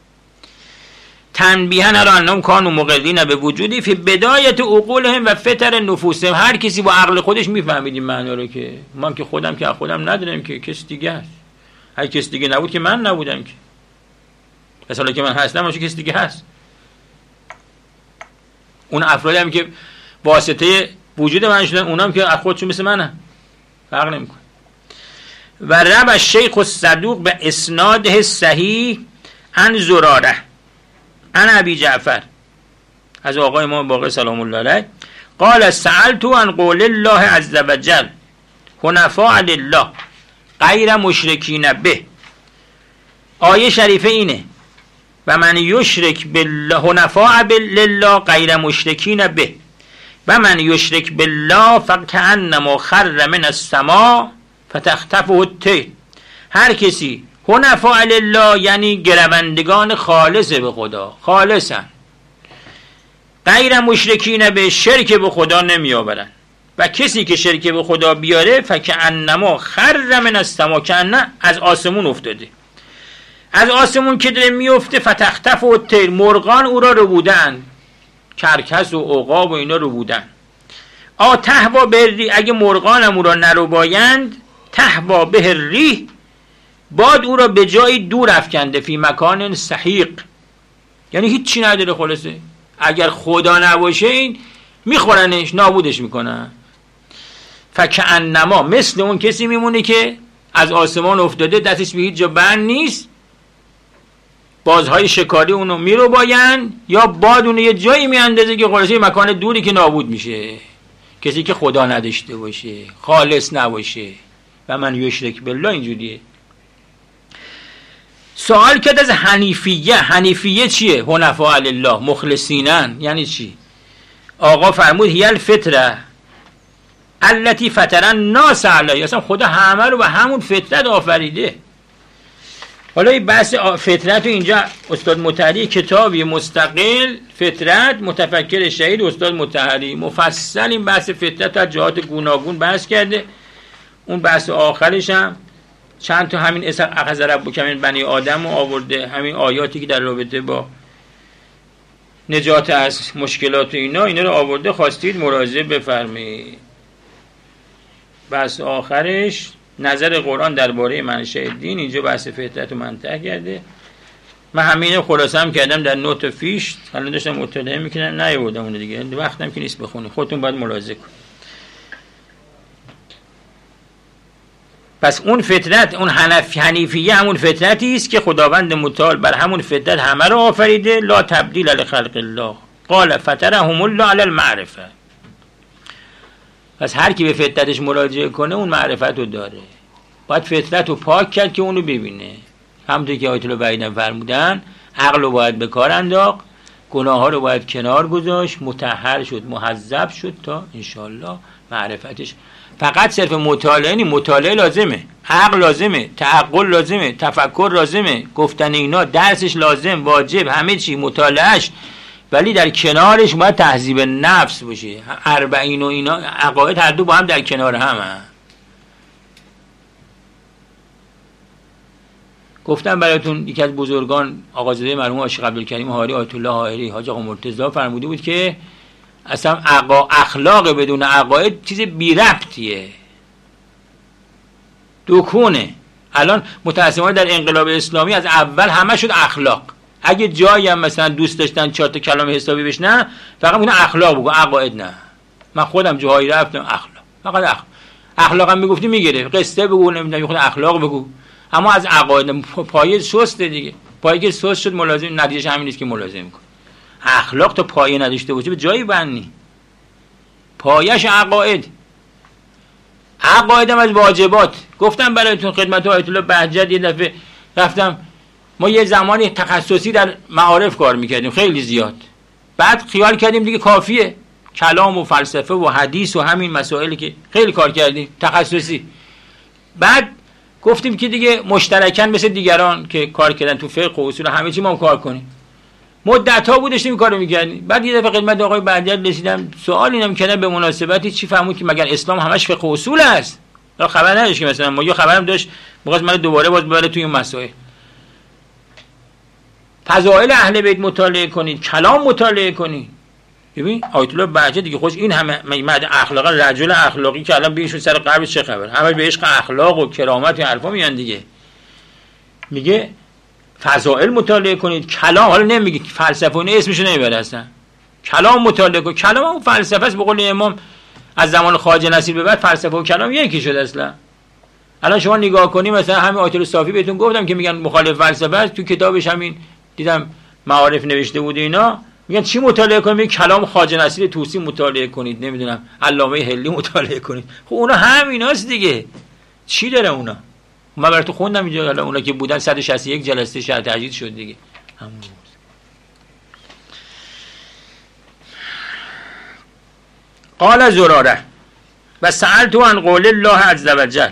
تنبیهن علی انهم کانوا مقرین به وجودی فی بدایت عقولهم و فطر نفوسهم. هر کسی با عقل خودش میفهمید این معنا رو که من که خودم که خودم ندارم که کس دیگه است. هر کس دیگه نبود که من نبودم که. پس حالا که من هستم باشه کس دیگه هست. اون افرادی هم که واسطه وجود من شدن، اونام که خودشون مثل منن، فرق نمیکنه. و رب الشیخ الصدوق به اسناده صحیح عن زراره عن ابی جعفر، از آقای امام باقر سلام الله علیه، قال سألت عن قول الله عز وجل حنفاء لله غیر مشرکین به. آیه شریفه اینه و من یشرک بالله حنفاء لله غیر مشرکین به و من یشرک بالله فکأنما خر من السماء فتخطفه الطیر. هر کسی حنفاء لله یعنی گروندگان خالص به خدا، خالصن، غیر مشرکین به، شرک به خدا نمی آورن. و کسی که شرک به خدا بیاره فکأنما خر من السماء، کأنه از آسمون افتاده. از آسمون که داره میفته فتخطفه الطیر، مرغان او را رو بودن، کرکس و عقاب و اینا رو بودن. آ تهوا بری، اگه مرغان هم او را نرو بایند، تهوا به ریح، باد او را به جای دور افکنده، فی مکان سحیق، یعنی هیچ چی نداره خلاصه. اگر خدا نباشه این میخورنش، نابودش میکنن. فکأنما، مثل اون کسی میمونه که از آسمان افتاده، دستش به هیچ جا بند نیست، بازهای شکاری اونو میرو باین، یا باد اونو یه جایی میاندازه که خلاصه مکان دوری که نابود میشه. کسی که خدا نداشته باشه، خالص نباشه. و من یشرک بالله اینجوریه. سوال کرد از حنیفیه. حنیفیه چیه؟ حنفاء لله، مخلصینن، یعنی چی؟ آقا فرمود هی الفطره التي فطر الناس علیها. اصلا خدا همه رو به همون فطرت آفریده. حالا این بحث فطرت رو اینجا استاد مطهری کتابی مستقل، فطرت، متفکر شهید استاد مطهری، مفصل این بحث فطرت از جهات گوناگون بحث کرده. اون بحث آخرش هم چند تا همین اخذ ربک من بنی آدم رو آورده، همین آیاتی که در رابطه با نجات از مشکلات و اینا اینا رو آورده. خواستید مراجعه بفرمایید. بحث آخرش نظر قرآن درباره منشأ دین، اینجا بحث فطرت رو منطق کرده. من همین خلاصه هم کردم در نوت فیش، حالا داشتم مطالعه میکنم نیاوردم اون دیگه، وقتم که نیست بخونید، خودتون باید ملاحظه کنید. پس اون فطرت، اون حنف حنیفیه همون فطرتی است که خداوند متعال بر همون فطرت همه رو آفریده. لا تبدیل لخلق الله قال فطرهم الله علی المعرفه. پس هر کی به فطرتش مراجعه کنه اون معرفت رو داره. باید فطرت رو پاک کرد که اونو ببینه. همونطور که آیت الله بعیدن فرمودن، عقل رو باید به کار انداخت، گناه ها رو باید کنار گذاشت، مطهر شد، مهذب شد تا انشالله معرفتش. فقط صرف مطالعه نیست، مطالعه لازمه، عقل لازمه، تعقل لازمه، تفکر لازمه، گفتن اینا، درسش لازم، واجب، همه چی مطالعهش، ولی در کنارش باید تهذیب نفس باشه. اربعین و اینا عقاید هر دو با هم در کنار هم هم. گفتم براتون یکی از بزرگان آقازاده مرحوم عاشق عبدالکریم حاری آیت الله حائری حاج آقا مرتضی فرموده بود که اصلا عقا اخلاق بدون عقاید چیز بی ربطیه، دکونه. الان متأسفانه در انقلاب اسلامی از اول همه شد اخلاق. اگه جایی هم مثلا دوست داشتن چهار تا کلام حسابی بشنن فقط میگن اخلاق بگو، عقاید نه. من خودم جاهایی رفتم اخلاق، فقط اخلاق. اخلاق هم میگفتی میگیره، قصه بگو، نمیدونم خود اخلاق بگو، اما از عقاید پایه سسته دیگه. پایه که سست شد ملازم نتیجهش همین نیست که ملازم کن. اخلاق تا پایه نداشته باشه به جایی بندی. پایه‌اش عقاید. عقایدم از واجبات. گفتم براتون خدمت آیت الله بهجت یه دفعه رفتم، ما یه زمانی تخصصی در معارف کار میکردیم خیلی زیاد، بعد خیال کردیم دیگه کافیه کلام و فلسفه و حدیث و همین مسائلی که خیلی کار کردیم تخصصی. بعد گفتیم که دیگه مشترکاً مثل دیگران که کار کردن تو فقه و اصول همه چی ما هم کار کنیم. مدت‌ها بود داشتیم کارو می‌کردیم. بعد یه دفعه خدمت آقای بهجت رسیدم، سوال اینم کردم به مناسبتی چی فهمید که مگر اسلام همش فقه و اصول است؟ یا خبر نداشت که مثلا ما یه خبرم داشت می‌خواست من دوباره باز ببره توی این مسائل. فضائل اهل بیت مطالعه کنید، کلام مطالعه کنید. ببین آیت الله بهجت دیگه خوش این همه مد اخلاق رجل اخلاقی که الان بینشون سر قبرش چه خبر؟ همه به عشق اخلاق و کرامت و حرفا میان دیگه. میگه فضائل مطالعه کنید، کلام، حالا نمیگه فلسفه اون اسمشو نمیبره اصلا، کلام مطالعه کنید. کلام و فلسفه است. به قول امام از زمان خواجه نصیر به بعد فلسفه و کلام یکی شد اصلا. الان شما نگاه کنید مثلا همین آیت الله صافی بهتون گفتم که میگن مخالف فلسفه است، تو کتابش همین دیدم معارف نوشته بود اینا، میگن چی مطالعه کنید؟ میگن کلام خواجه نصیر طوسی مطالعه کنید، نمیدونم علامه حلی مطالعه کنید. خب اونا همیناست دیگه، چی داره اونا؟ من براتون خوندم اینجا، حالا اونا که بودن صد و شصت و یک جلسه شرح تجدید شد دیگه. همون بود. قال زراره و سألت عن قول الله عز وجل.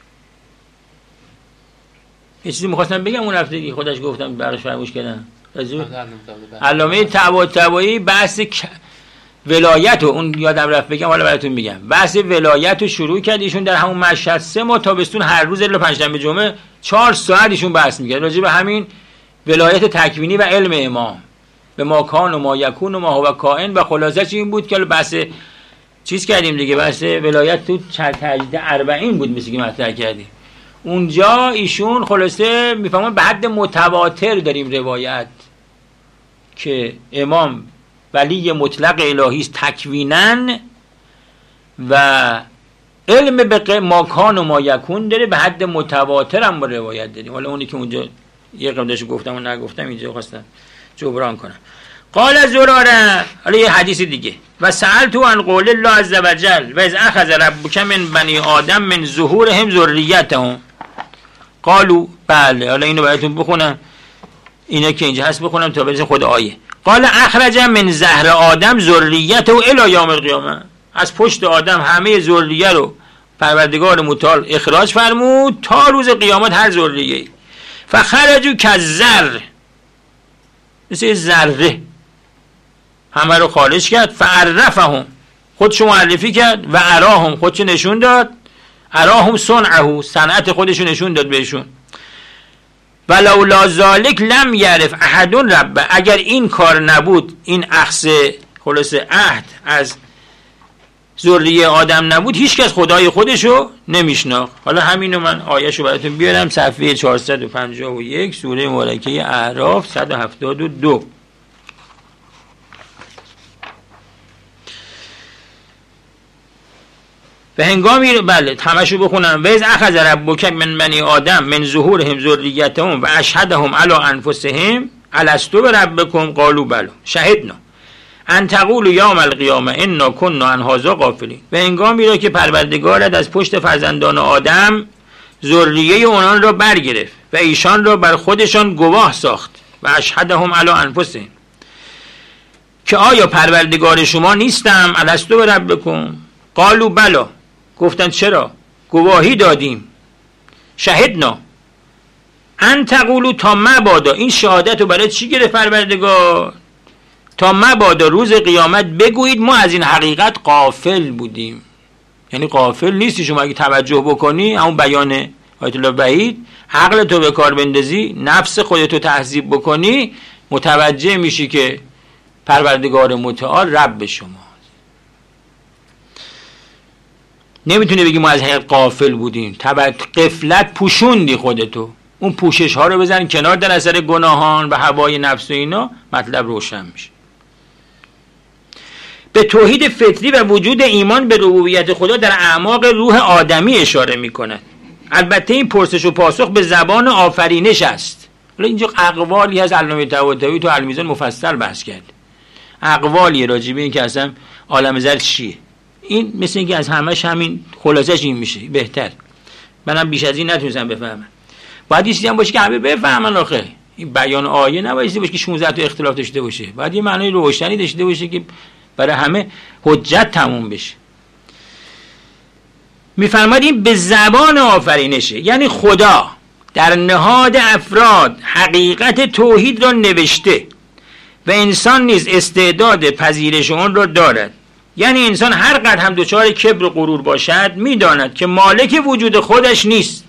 یه چیزی می‌خواستم بگم اون هفته دیگه خودش گفتم براش فراموش کردم. علامه طباطبایی بحث ولایت رو اون یادم رفت بگم، حالا براتون میگم. بحث ولایت رو شروع کرد ایشون در همون مشهد، سه ماه تابستون هر روز الا پنجشنبه جمعه چهار ساعت ایشون بحث میکرد راجع به همین ولایت تکوینی و علم امام، به ما کان و ما یکون و ما هو کائن. و خلاصش این بود که بحث چیز کردیم دیگه، بحث ولایت تو تجدید اربعین بود مثل که مطرح کردیم. اونجا ایشون خلاصه میفهمن به حد متواتر داریم روایت که امام ولی مطلق الهی است تکوینن و علم به ما کان و ما یکون داره، به حد متواتر هم با روایت داریم. حالا اونی که اونجا یه قبلش گفتم و نگفتم اینجا خواستم جبران کنم. قال زراره، حالا یه حدیث دیگه، و سألت عن قول الله عز وجل و اذ اخذ ربک من بنی آدم من ظهورهم ذریتهم قالوا. بله حالا اینو براتون بخونم، اینا که اینجا هست بخونم تا برسه خود آیه. قال اخرج من زهر آدم ذریته الی یوم القیامه. از پشت آدم همه ذریه رو پروردگار متعال اخراج فرمود تا روز قیامت هر ذریه. فخرجوا کالذر، مثل ذره همه رو خارج کرد. فعرفهم، خودشو معرفی کرد. و اراهم، خودشو نشون داد. اراهم صنعه، صنعت خودشو نشون داد بهشون. ولولا ذالک لم یعرف احد رب، اگر این کار نبود، این اخذ خلاص عهد از ذریه آدم نبود، هیچ کس خدای خودشو نمیشناخت. حالا همینو من آیه‌شو براتون بیارم، صفحه چهارصد و پنجاه و یک سوره مبارکه اعراف صد و هفتاد و دو. به هنگامی، بله همشو بخونم. و اذ اخذ ربک من بنی آدم من ظهورهم ذریتهم و اشهدهم علی انفسهم الستو بربکم قالوا بلی شهدنا ان تقولوا یوم القیامه انا کنا عن هذا غافلین. به هنگامی را که پروردگارت از پشت فرزندان آدم ذریه آنان را برگرفت و ایشان را بر خودشان گواه ساخت. و اشهدهم علی انفسهم، که آیا پروردگار شما نیستم؟ الستو بربکم قالوا بلی، گفتن چرا؟ گواهی دادیم. شهدنا ان تقولوا، تا مبادا، این شهادت رو برای چی گرفت پروردگار؟ تا مبادا روز قیامت بگویید ما از این حقیقت غافل بودیم. یعنی غافل نیستی شما اگه توجه بکنی، همون بیان آیت الله وحید عقل تو به کار بندازی، نفس خودتو تهذیب بکنی، متوجه میشی که پروردگار متعال رب شما. نمیتونی بگی ما از حقیقت غافل بودیم. غفلت پوشوندی خودتو. اون پوشش ها رو بزن کنار در اثر گناهان و هوای نفس و اینا، مطلب روشن میشه. به توحید فطری و وجود ایمان به ربوبیت خدا در اعماق روح آدمی اشاره میکند. البته این پرسش و پاسخ به زبان آفرینش است. حالا اینجا اقوالی از علامه طباطبایی تو المیزان مفصل بحث کرد. اقوالی راجع به این که اصلا عالم زر چیه. این مثل اینکه از همش همین خلاصش این میشه بهتر. منم بیش از این نتونستم بفهمم. باید یه چیزی هم باشه که همه بفهمن آخه. این بیان آیه نباید باشه که شانزده تا اختلاف داشته باشه. باید یه معنای روشنی داشته باشه که برای همه حجت تموم بشه. میفرماد این به زبان آفرینشه، یعنی خدا در نهاد افراد حقیقت توحید را نوشته و انسان نیز استعداد پذیرش آن را دارد. یعنی انسان هر قدر هم دچار کبر و غرور باشد میداند که مالک وجود خودش نیست،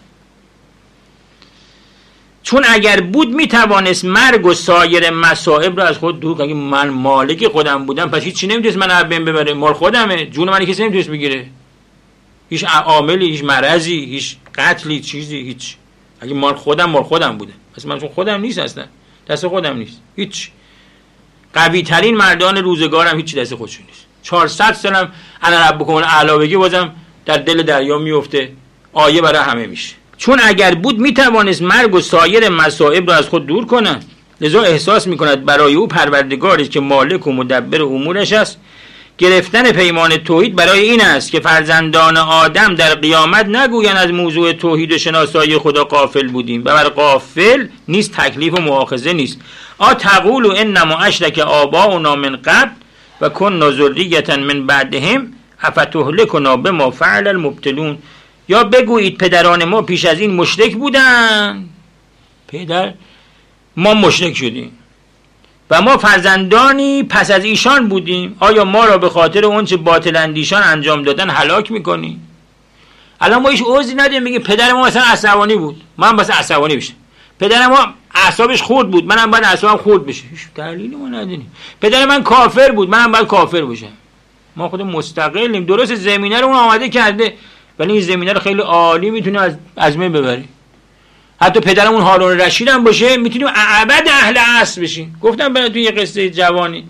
چون اگر بود میتوانست مرگ و سایر مصائب را از خود دور کنه. من مالک خودم بودم پس هیچ چی نمیتونست من از بین ببره، مال خودمه، جون من کسی نمیتونست بگیره، هیچ عاملی، هیچ مرضی، هیچ قتلی، چیزی، هیچ. اگه مال خودم مال خودم بوده پس من چون خودم نیست، اصلا دست خودم نیست، هیچ. قوی ترین مردان روزگارم هیچ دست خودشون نیست. چهارصد سالم انا ربکم الاعلی بگی بازم در دل دریا میفته، آیه برای همه میشه. چون اگر بود میتوانست مرگ و سایر مصائب را از خود دور کند، لذا احساس میکند برای او پروردگاری که مالک و مدبر امورش است. گرفتن پیمان توحید برای این است که فرزندان آدم در قیامت نگویند از موضوع توحید و شناسایی خدا غافل بودیم و بر غافل نیست تکلیف و مؤاخذه نیست. آ تقول انما اشرک آباؤنا من قبل و کنا ذریة من بعدهم افتهلکنا بما فعل المبطلون. یا بگویید پدران ما پیش از این مشرک بودن، پدر ما مشرک شدیم و ما فرزندانی پس از ایشان بودیم، آیا ما را به خاطر اون چه باطل اندیشان انجام دادن هلاک میکنیم؟ الان ما هیچ عذری نداریم بگیم پدر ما مثلا عصبانی بود منم مثلا عصبانی بشم، پدر ما اعصابش خورد بود منم باید اعصابم خورد بشه، هیچ دلیلی ما نداریم. پدر من کافر بود منم باید کافر بشم. ما خود مستقلیم. درست زمینه رو اون آماده کرده ولی این زمینه رو خیلی عالی میتونه از از من ببری. حتی پدرمون هارون رشید هم باشه میتونیم ابد اهل عصر بشیم. گفتم براتون یه قصه جوانی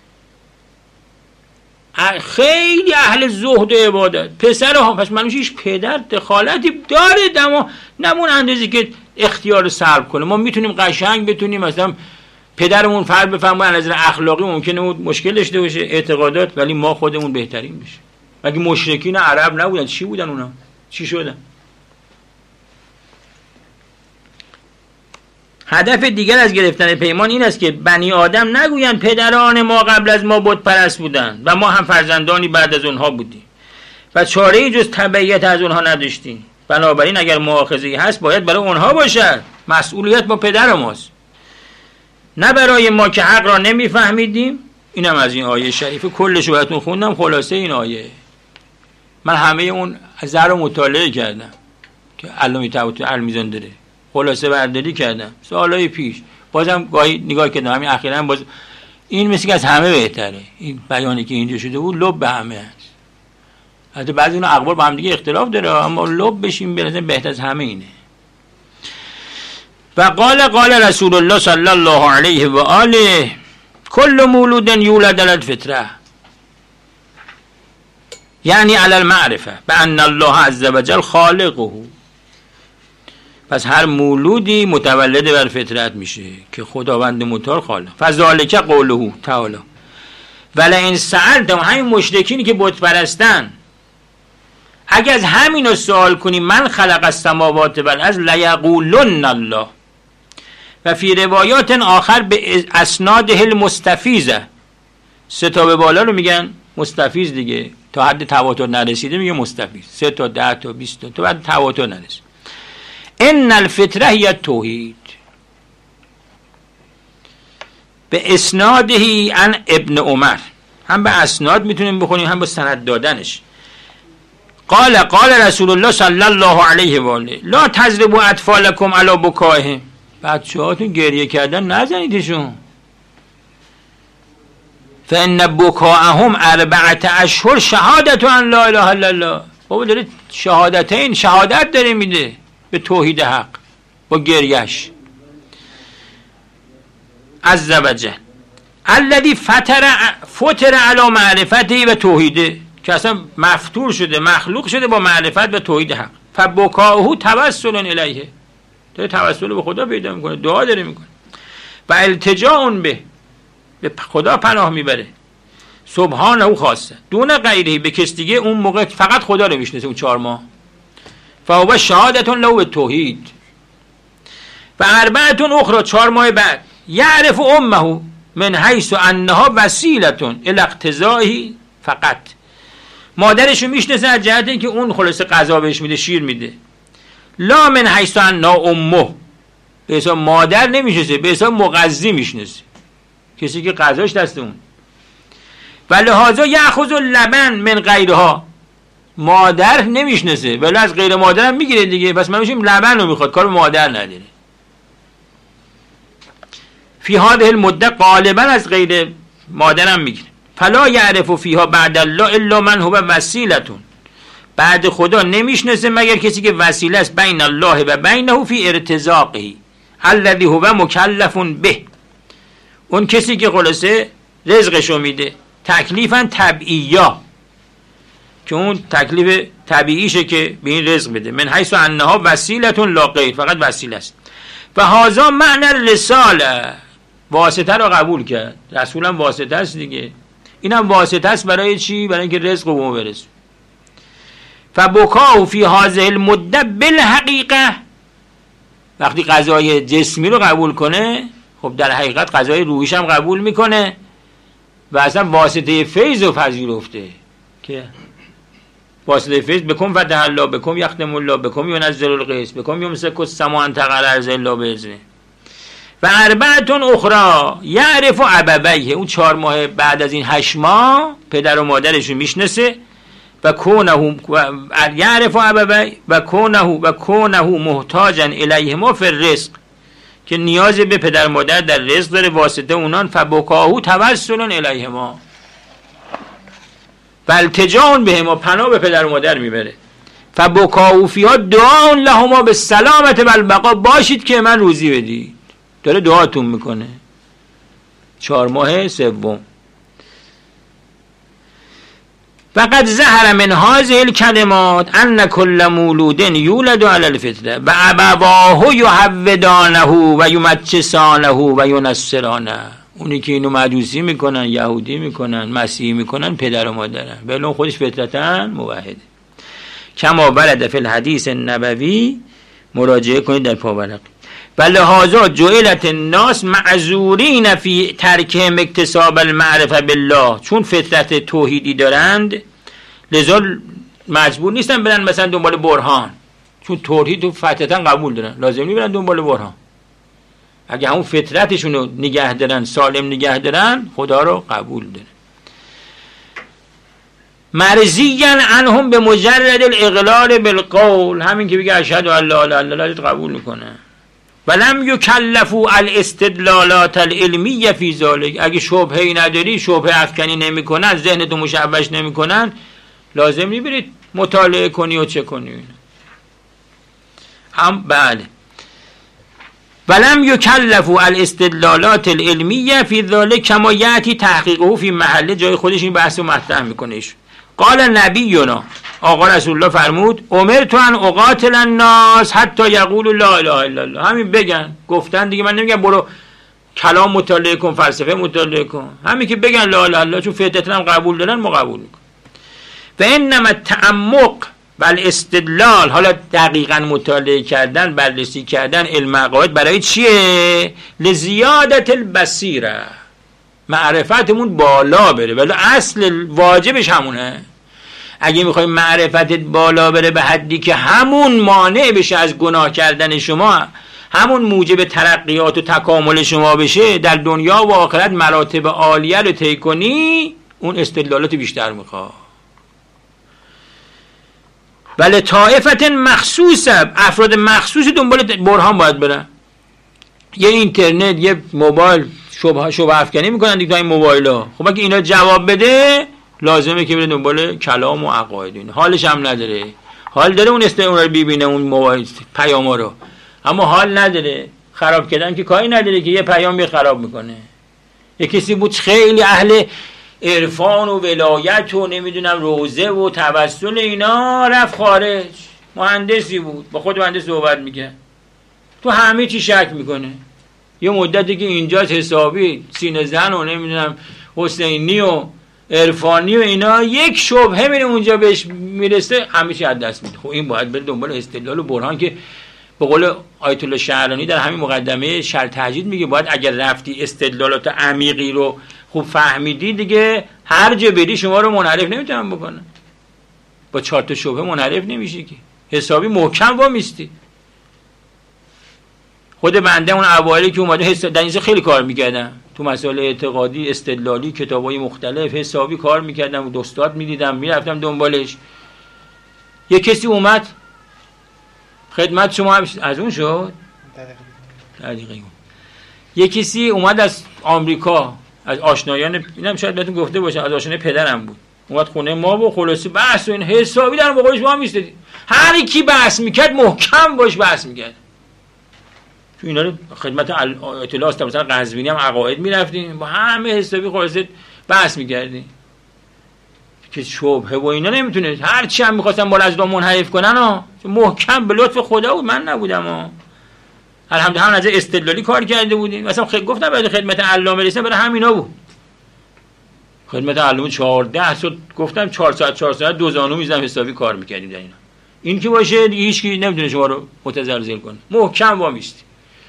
خیلی اهل زهد و عبادت، پسر ها پس منوش هیچ پدر دخالتی داره دما نمون اندازی که اختیار رو سلب کنه. ما میتونیم قشنگ بتونیم مثلا پدرمون فرض بفهمه از نظر اخلاقی ممکنه مشکل داشته باشه اعتقادات، ولی ما خودمون بهترین بشه. مگه مشرکین عرب نبودن؟ چی بودن اونا؟ چی شدن؟ هدف دیگر از گرفتن پیمان این است که بنی آدم نگویند پدران ما قبل از ما بت پرست بودند و ما هم فرزندانی بعد از اونها بودیم و چاره‌ای جز تبعیت از اونها نداشتیم. بنابراین اگر مؤاخذه‌ای هست باید برای اونها باشد. مسئولیت با پدر ماست، نه برای ما که حق را نمیفهمیدیم. اینم از این آیه شریف کلش رو براتون خوندم. خلاصه این آیه من همه اون زر رو مطالعه کردم که علامه طباطبایی المیزان داره، خلاصه برداری کردم سالهای پیش، بازم گاهی نگاه کردم همین اخیراً باز این مثل که از همه بهتره. این بیانی که اینجا شده بود لب به همه هست. حتی بعضی اون اقوال با هم دیگه اختلاف داره اما لب بشیم برسن بهتر از همه اینه. و قال قال رسول الله صلی الله علیه و آله کل مولود یولد علی الفطره، یعنی علی المعرفه بان الله عز وجل خالقه. پس هر مولودی متولد بر فطرت میشه که خداوند متعال خالق. فذالک قوله تعالی ولئن سألتم، همین مشرکینی که بت پرستن اگه از همین رو سوال کنی من خلق السماوات والارض لیقولن الله. و فی روایات آخر به اسناده المستفیضه، سه تا به بالا رو میگن مستفیض دیگه، تا حد تواتر نرسیده میگه مستفیض، سه تا ده تا بیست تا تا بعد تواتر نرسید. ان الفطره هی توحید به اسناده عن ابن عمر، هم به اسناد میتونیم بخونیم هم به سند دادنش. قال قال رسول الله صلی الله علیه و آله لا تضربوا اطفالکم علی بکائهم، بچه‌هاتون گریه کردن نزنیدشون. فان بکاءهم اربعه اشهر شهادت ان لا اله الا الله، بابا داره شهادتین شهادت داره میده به توحید حق با گریهش. عز وجل الذی فطر فطر علی معرفته و توحیده، که اصلا مفطور شده مخلوق شده با معرفت و توحید حق. فبکاؤه توسل الیه، داره توسل به خدا پیدا میکنه، دعا داره میکنه. و التجاء به به خدا پناه میبره. سبحانه خاصه دون غیره، به کس دیگه اون موقع فقط خدا رو میشناسه اون چهار ماه. فهو شهادت له بالتوحید. و اربعه اخرى، چهار ماه بعد یعرف امه من حیث انها وسیله الی اقتضائه فقط، مادرشو میشناسه از جهت اینکه اون خلاصه غذا بهش میده، شیر میده. لا من حیث انها امه، به حساب مادر نمیشناسه، به حساب مغذی میشناسه، کسی که غذاش دست اون. و لحاظا یأخذ اللبن من غیرها، مادر نمیشناسه ولی از غیر مادر هم میگیره دیگه، پس من میشیم لبن رو میخواد، کار مادر نداره. فی هذه المده غالبا از غیر مادر هم میگیره. فلا یعرف فیها بعد الله الا من هو وسیلتون، بعد خدا نمیشناسه مگر کسی که وسیله است بین الله و بینه فی ارتزاقه الذی هو مکلف به، اون کسی که خلاصه رزقشو میده. تکلیفا طبیعیا، که اون تکلیف طبیعیشه که به این رزق بده. من حیث انها وسیلتون لا غیر، فقط وسیله است. و هذا معنی الرساله، واسطه رو قبول کرد، رسولم واسطه است دیگه، اینم واسطه است برای چی؟ برای اینکه رزق رو برسونه. فبکاء فی هذه المده بالحقیقه، وقتی قضای جسمی رو قبول کنه، خب در حقیقت قضای روحیش هم قبول میکنه و اصلا واسطه فیض رو پذیرفته که واسطه فیض بکن فتح الله بکن یختم الله بکن ینزل الغیث بکن یمسک السماء ان تقع الارض الا باذنه. و اربعه اخرى یعرف ابویه، اون چهار ماه بعد از این هشت ماه پدر و مادرش رو میشناسه. و کونه یعرف ابویه و کونه و کونه محتاجا الیهما فی الرزق، که نیاز به پدر مادر در رزق داره، واسطه اونان. فبکاهو توسل الیهما و التجاء بهما، پناه به پدر و مادر میبره. فبکاهو فیها دعا لهما بالسلامة والبقاء، باشید که من روزی بدید، داره دعاتون میکنه. چهار ماه سوم. فقد ظهر من هذه الكلمات ان كل مولود يولد على الفطره و ابواه يهودانه و يمجسانه و ينصرانه. اونی که اینو مجوسی میکنن، یهودی میکنن، مسیحی میکنن، پدر و مادرن، ولی اون خودش فطرتاً موحده. کما ورد فی الحدیث النبوی، مراجعه کنید در پاورق. و لهذا جعلت الناس معذورین فی ترکهم اکتساب المعرفه بالله، چون فطرت توحیدی دارند لذا مجبور نیستن برن مثلا دنبال برهان، چون توحید و فطرتا قبول دارن، لازم نیست برن دنبال برهان. اگه همون فطرتشون رو نگه دارن، سالم نگه دارن، خدا رو قبول دارن. مرضیاً عنهم به مجرد الاقرار بالقول، همین که بگه اشهد ان لا اله الا الله قبول میکنه. ولم یکلفوا الاستدلالات العلمیه فی ذلک، اگه شبهه‌ای نداری، شبهه افکنی نمیکنن، ذهنتو مشوش نمیکنن، لازم نیست برید مطالعه کنی و چه کنی. هم بعد ولم یکلفوا الاستدلالات العلمیه فی ذلک کما یاتی تحقیقه فی محله، جای خودش این بحثو مطرح میکنه ایشون. قال نبینا، آقا رسول الله فرمود امرت ان اقاتل الناس حتی یقولوا لا اله الا الله، همین بگن، گفتن دیگه، من نمیگم برو کلام مطالعه کن، فلسفه مطالعه کن، همین که بگن لا اله الا الله، چون فطرتن هم قبول دارن، ما قبول میکنیم. و انما التعمق و الاستدلال، حالا دقیقاً مطالعه کردن، بررسی کردن علم عقاید برای چیه؟ لزیادت البصیره، معرفتمون بالا بره، ولی اصل واجبش همونه. اگه میخوای معرفتت بالا بره به حدی که همون مانع بشه از گناه کردن شما، همون موجب ترقیات و تکامل شما بشه، در دنیا و آخرت مراتب عالیه رو طی کنی، اون استدلالات بیشتر میخواد. ولی طائفت مخصوص، افراد مخصوصی دنبال برهان باید برن. یه اینترنت، یه موبایل شبه شبه افکنی میکنن دیگه این موبایلا. خب اگه اینا جواب بده لازمه که بره دنبال کلام و عقاید. حالش هم نداره، حال داره اون است اون رو ببینه اون موبایل پیاما رو، اما حال نداره. خراب کردن که کاری نداره که یه پیام بی خراب میکنه. یه کسی بود خیلی اهل عرفان و ولایت و نمیدونم روزه و توسل اینا، رفت خارج، مهندسی بود، با خود مهندس صحبت میکنه، تو همه چی شک میکنه. یه مدتی که اینجاست حسابی سینه زن و نمیدونم حسینی و عرفانی و اینا، یک شبهه میره اونجا بهش میرسه همه چی از دست میده. خب این باید بره دنبال استدلال و برهان که به قول آیت الله شعرانی در همین مقدمه شرح تهجید میگه باید اگر رفتی استدلالات عمیقی رو خوب فهمیدی دیگه هر جا بری شما رو منحرف نمیتونن بکنن. با چهار تا شبهه منحرف نمیشی که، حسابی محکم وامیستی. خود بنده اون اوایلی که اومده حس در اینجا خیلی کار میکردم تو مسائل اعتقادی استدلالی، کتابای مختلف حسابی کار میکردم و دوستات میدیدم میرفتم دنبالش. یه کسی اومد خدمت شما از اون شد دقیقه. یه کسی اومد از آمریکا، از آشنایان، اینم شاید بهتون گفته باشم، از آشنای پدرم بود، اومد خونه ما و خلاصی بحث و این حسابی در مقابلش ما میستدی. هر کی بحث میکرد محکم باش بحث میکرد. تو اینا رو خدمت اطلاع است، مثلا قزوینی هم عقاید میرفتیم با همه حسابی خلاصه بحث میکردیم که شبهه و اینا نمیتونه، هر چی هم میخواستن مال از دو منحرف کنن ها، محکم به لطف خدا بود، من نبودم ها. الحمدلله هم از استدلالی کار کرده بودیم. مثلا خیلی گفتم بعد خدمت علامه رسیدن برای همینا بود. خدمت علامه چهارده ساعت گفتم، چهار ساعت چهار ساعت دو زانو میزدم حسابی کار میکردیم در اینا. این که باشه دیگه هیچ کی نمیتونه شما رو متزلزل کنه، محکم وامیستی.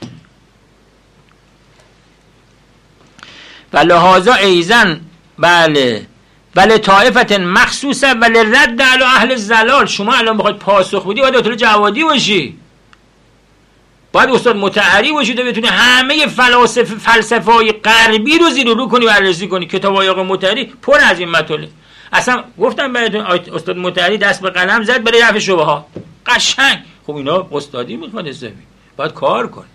ولهذا ایزن بله بله طائفت مخصوصه ولی رد علی اهل الضلال. شما الان بخواید پاسخ بدی باید اطلاع جوادی باشی، باید استاد مطهری باشی تا بتونی همه فلاسفه فلسفه‌های غربی رو زیر و رو کنی و بررسی کنی. کتابای آقای مطهری پر از این مطالب. اصلا گفتم بهتون استاد مطهری دست به قلم زد برای رفع شبهات قشنگ. خب اینا استادی میخواد حسابی، باید کار کن.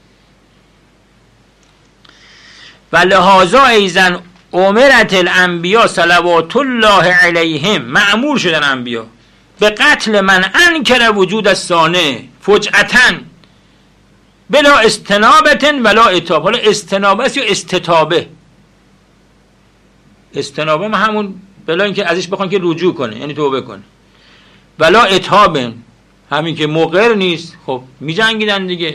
ولهذا ایزن امرت الانبیاء صلوات الله علیهم، مأمور شدن انبیا به قتل من انکر وجود الصانع فجأةً بلا استنابت ولا اتاب. حالا استنابه است یا استتابه؟ استنابه ما همون بلا اینکه ازش بخوان که رجوع کنه یعنی توبه کنه، ولا اتاب همین که مقر نیست. خب می جنگیدن دیگه.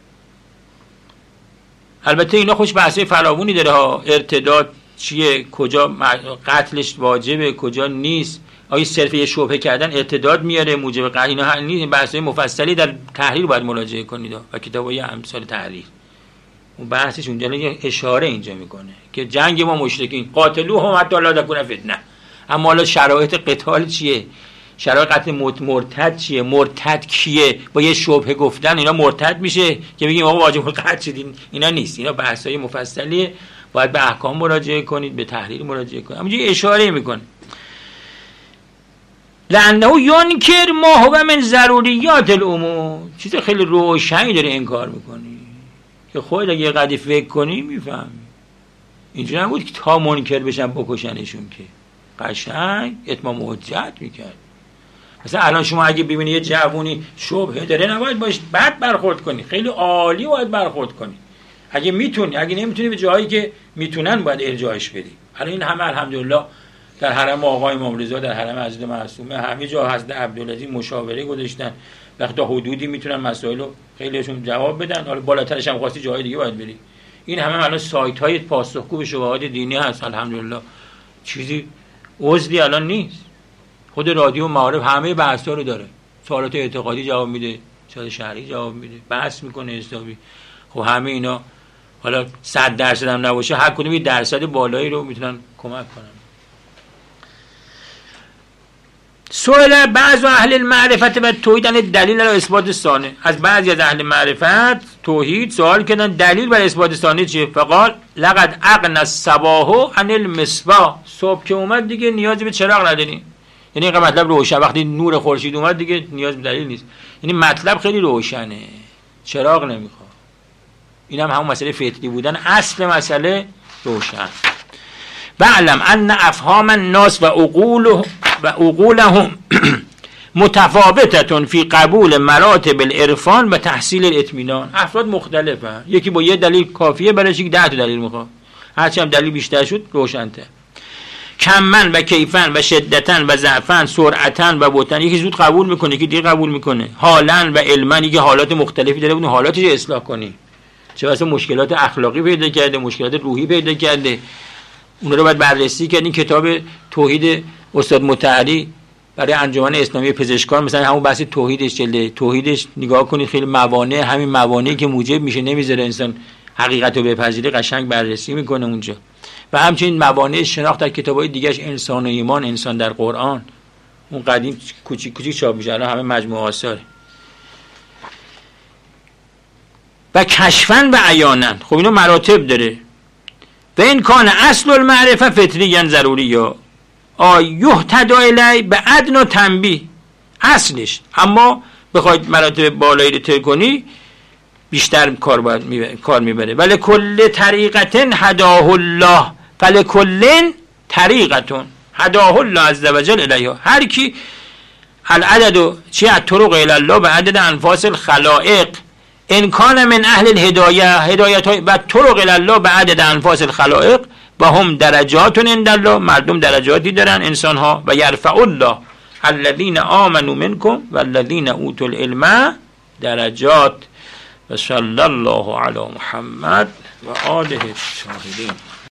البته اینا خوش بحثه فراوانی داره ها، ارتداد چیه، کجا قتلش واجبه کجا نیست، آیا صرف یه شبهه کردن ارتداد میاره موجب قتل، اینا نیست. بحثای مفصلی در تحریر باید مراجعه کنید و کتابای امثال تحریر، اون بحثش اونجا یه اشاره اینجا میکنه که جنگ ما مشرکین قاتلوهم حتی لا تکون فتنه. اما حالا شرایط قتال چیه، شرایط قتل مرتد چیه، مرتد کیه، با یه شبهه گفتن اینا مرتد میشه که بگیم آقا واجب قتل شدین، اینا نیست. اینا بحثای مفصلیه، باید به احکام مراجعه کنید، به تحریر مراجعه کنید. همینجوری اشاره میکنه لانه ینکر ما هو من ضروریات الامور. چیز خیلی روشنی داره انکار میکنی که خود اگه قدی فکر کنی میفهمی. اینجوری نبود که تا منکر بشن بکشنشون، که قشنگ اتمام حجت میکرد. مثلا الان شما اگه ببینی یه جوونی شبهه داره نباید باش بد برخورد کنی، خیلی عالی باید برخورد کنی. اگه میتونی، اگه نمیتونی به جایی که میتونن باید ارجاعش بدی. حالا این همه الحمدلله در حرم آقای امام رضا، در حرم حضرت معصومه، همه جا حضرت عبدالعزیز مشاوره گذاشتن، وقتا حدودی میتونن مسائل رو خیلیشون جواب بدن. حالا بالاترش هم خواستی جای دیگه باید بری. این همه الان سایت های پاسخگو به شبهات دینی هست الحمدلله، چیزی عذری الان نیست. خود رادیو معارف همه بحثا رو داره، سوالات اعتقادی جواب میده، سوالات شرعی جواب میده، بحث میکنه حسابی. خب همه اینا حالا صد درصد هم نباشه، هر کدوم یه درصد بالایی رو میتونن کمک کنن. سوال بعض اهل المعرفت و توحید عن دلیل و اثبات ثانی. از بعضی از اهل معرفت توحید سوال کردن دلیل بر اثبات ثانی چیه؟ فقال لقد اغنى الصباح عن المصباح. صبح که اومد دیگه نیازی به چراغ نداریم. یعنی اینقدر مطلب روشن، وقتی نور خورشید اومد دیگه نیاز به دلیل نیست. یعنی مطلب خیلی روشنه، چراغ نمیخواد. این هم همون مسئله فطری بودن، اصل مسئله روشن. بعلم ان افهام الناس و عقول و عقولهم متفاوتتون فی قبول مراتب العرفان و تحصیل الاطمینان. افراد مختلفن، یکی با یه دلیل کافیه برایش، یک ده تا دلیل میخواد. هرچی هم دلیل بیشتر شد روشن‌تر. کمن و کیفن و شدتن و ضعفن، سرعتن و بطن، یکی زود قبول میکنه یکی دیر قبول میکنه. حالن و علمن، یکی حالات مختلفی داره، اون حالاتش رو اصلاح کنی. چه واسه مشکلات اخلاقی پیدا کرده، مشکلات روحی پیدا کرده، اون رو باید بررسی کنی. کتاب توحید استاد مطهری برای انجمن اسلامی پزشکان مثلا همون بحث توحیدش جلد توحیدش نگاه کنید، خیلی موانع، همین موانعی که موجب میشه نمیذاره انسان حقیقت رو بپذیره قشنگ بررسی میکنه اونجا. و همچنین موانع شناخت در کتابای دیگه‌اش، انسان و ایمان، انسان در قرآن، اون قدیم کوچیک کوچیک چاپ میشه، الان همه مجموعه آثاره. و کشفن و عیانن، خب اینو مراتب داره. و این کان اصل المعرفه فطریاً ضروری یا یهتدی الی به ادنی تنبیه، اصلش. اما بخواید مراتب بالایی رو طی کنی بیشتر کار باید میبره، کار میبره. ولی کل طریقتن هداه الله، فل کلن طریقتون هداه الله عز وجل الیها. هر کی العدد چی الطرق الی الله به عدد انفاس الخلائق، ان کان من اهل الهدایه، هدایت های و طرق الی الله به عدد انفاس الخلائق و هم درجات عند الله، مردم درجاتی دارن انسان ها. و یرفع الله الذین آمنوا منکم والذین اوتوا العلم درجات. و صلی الله علی محمد و آله الطاهرین.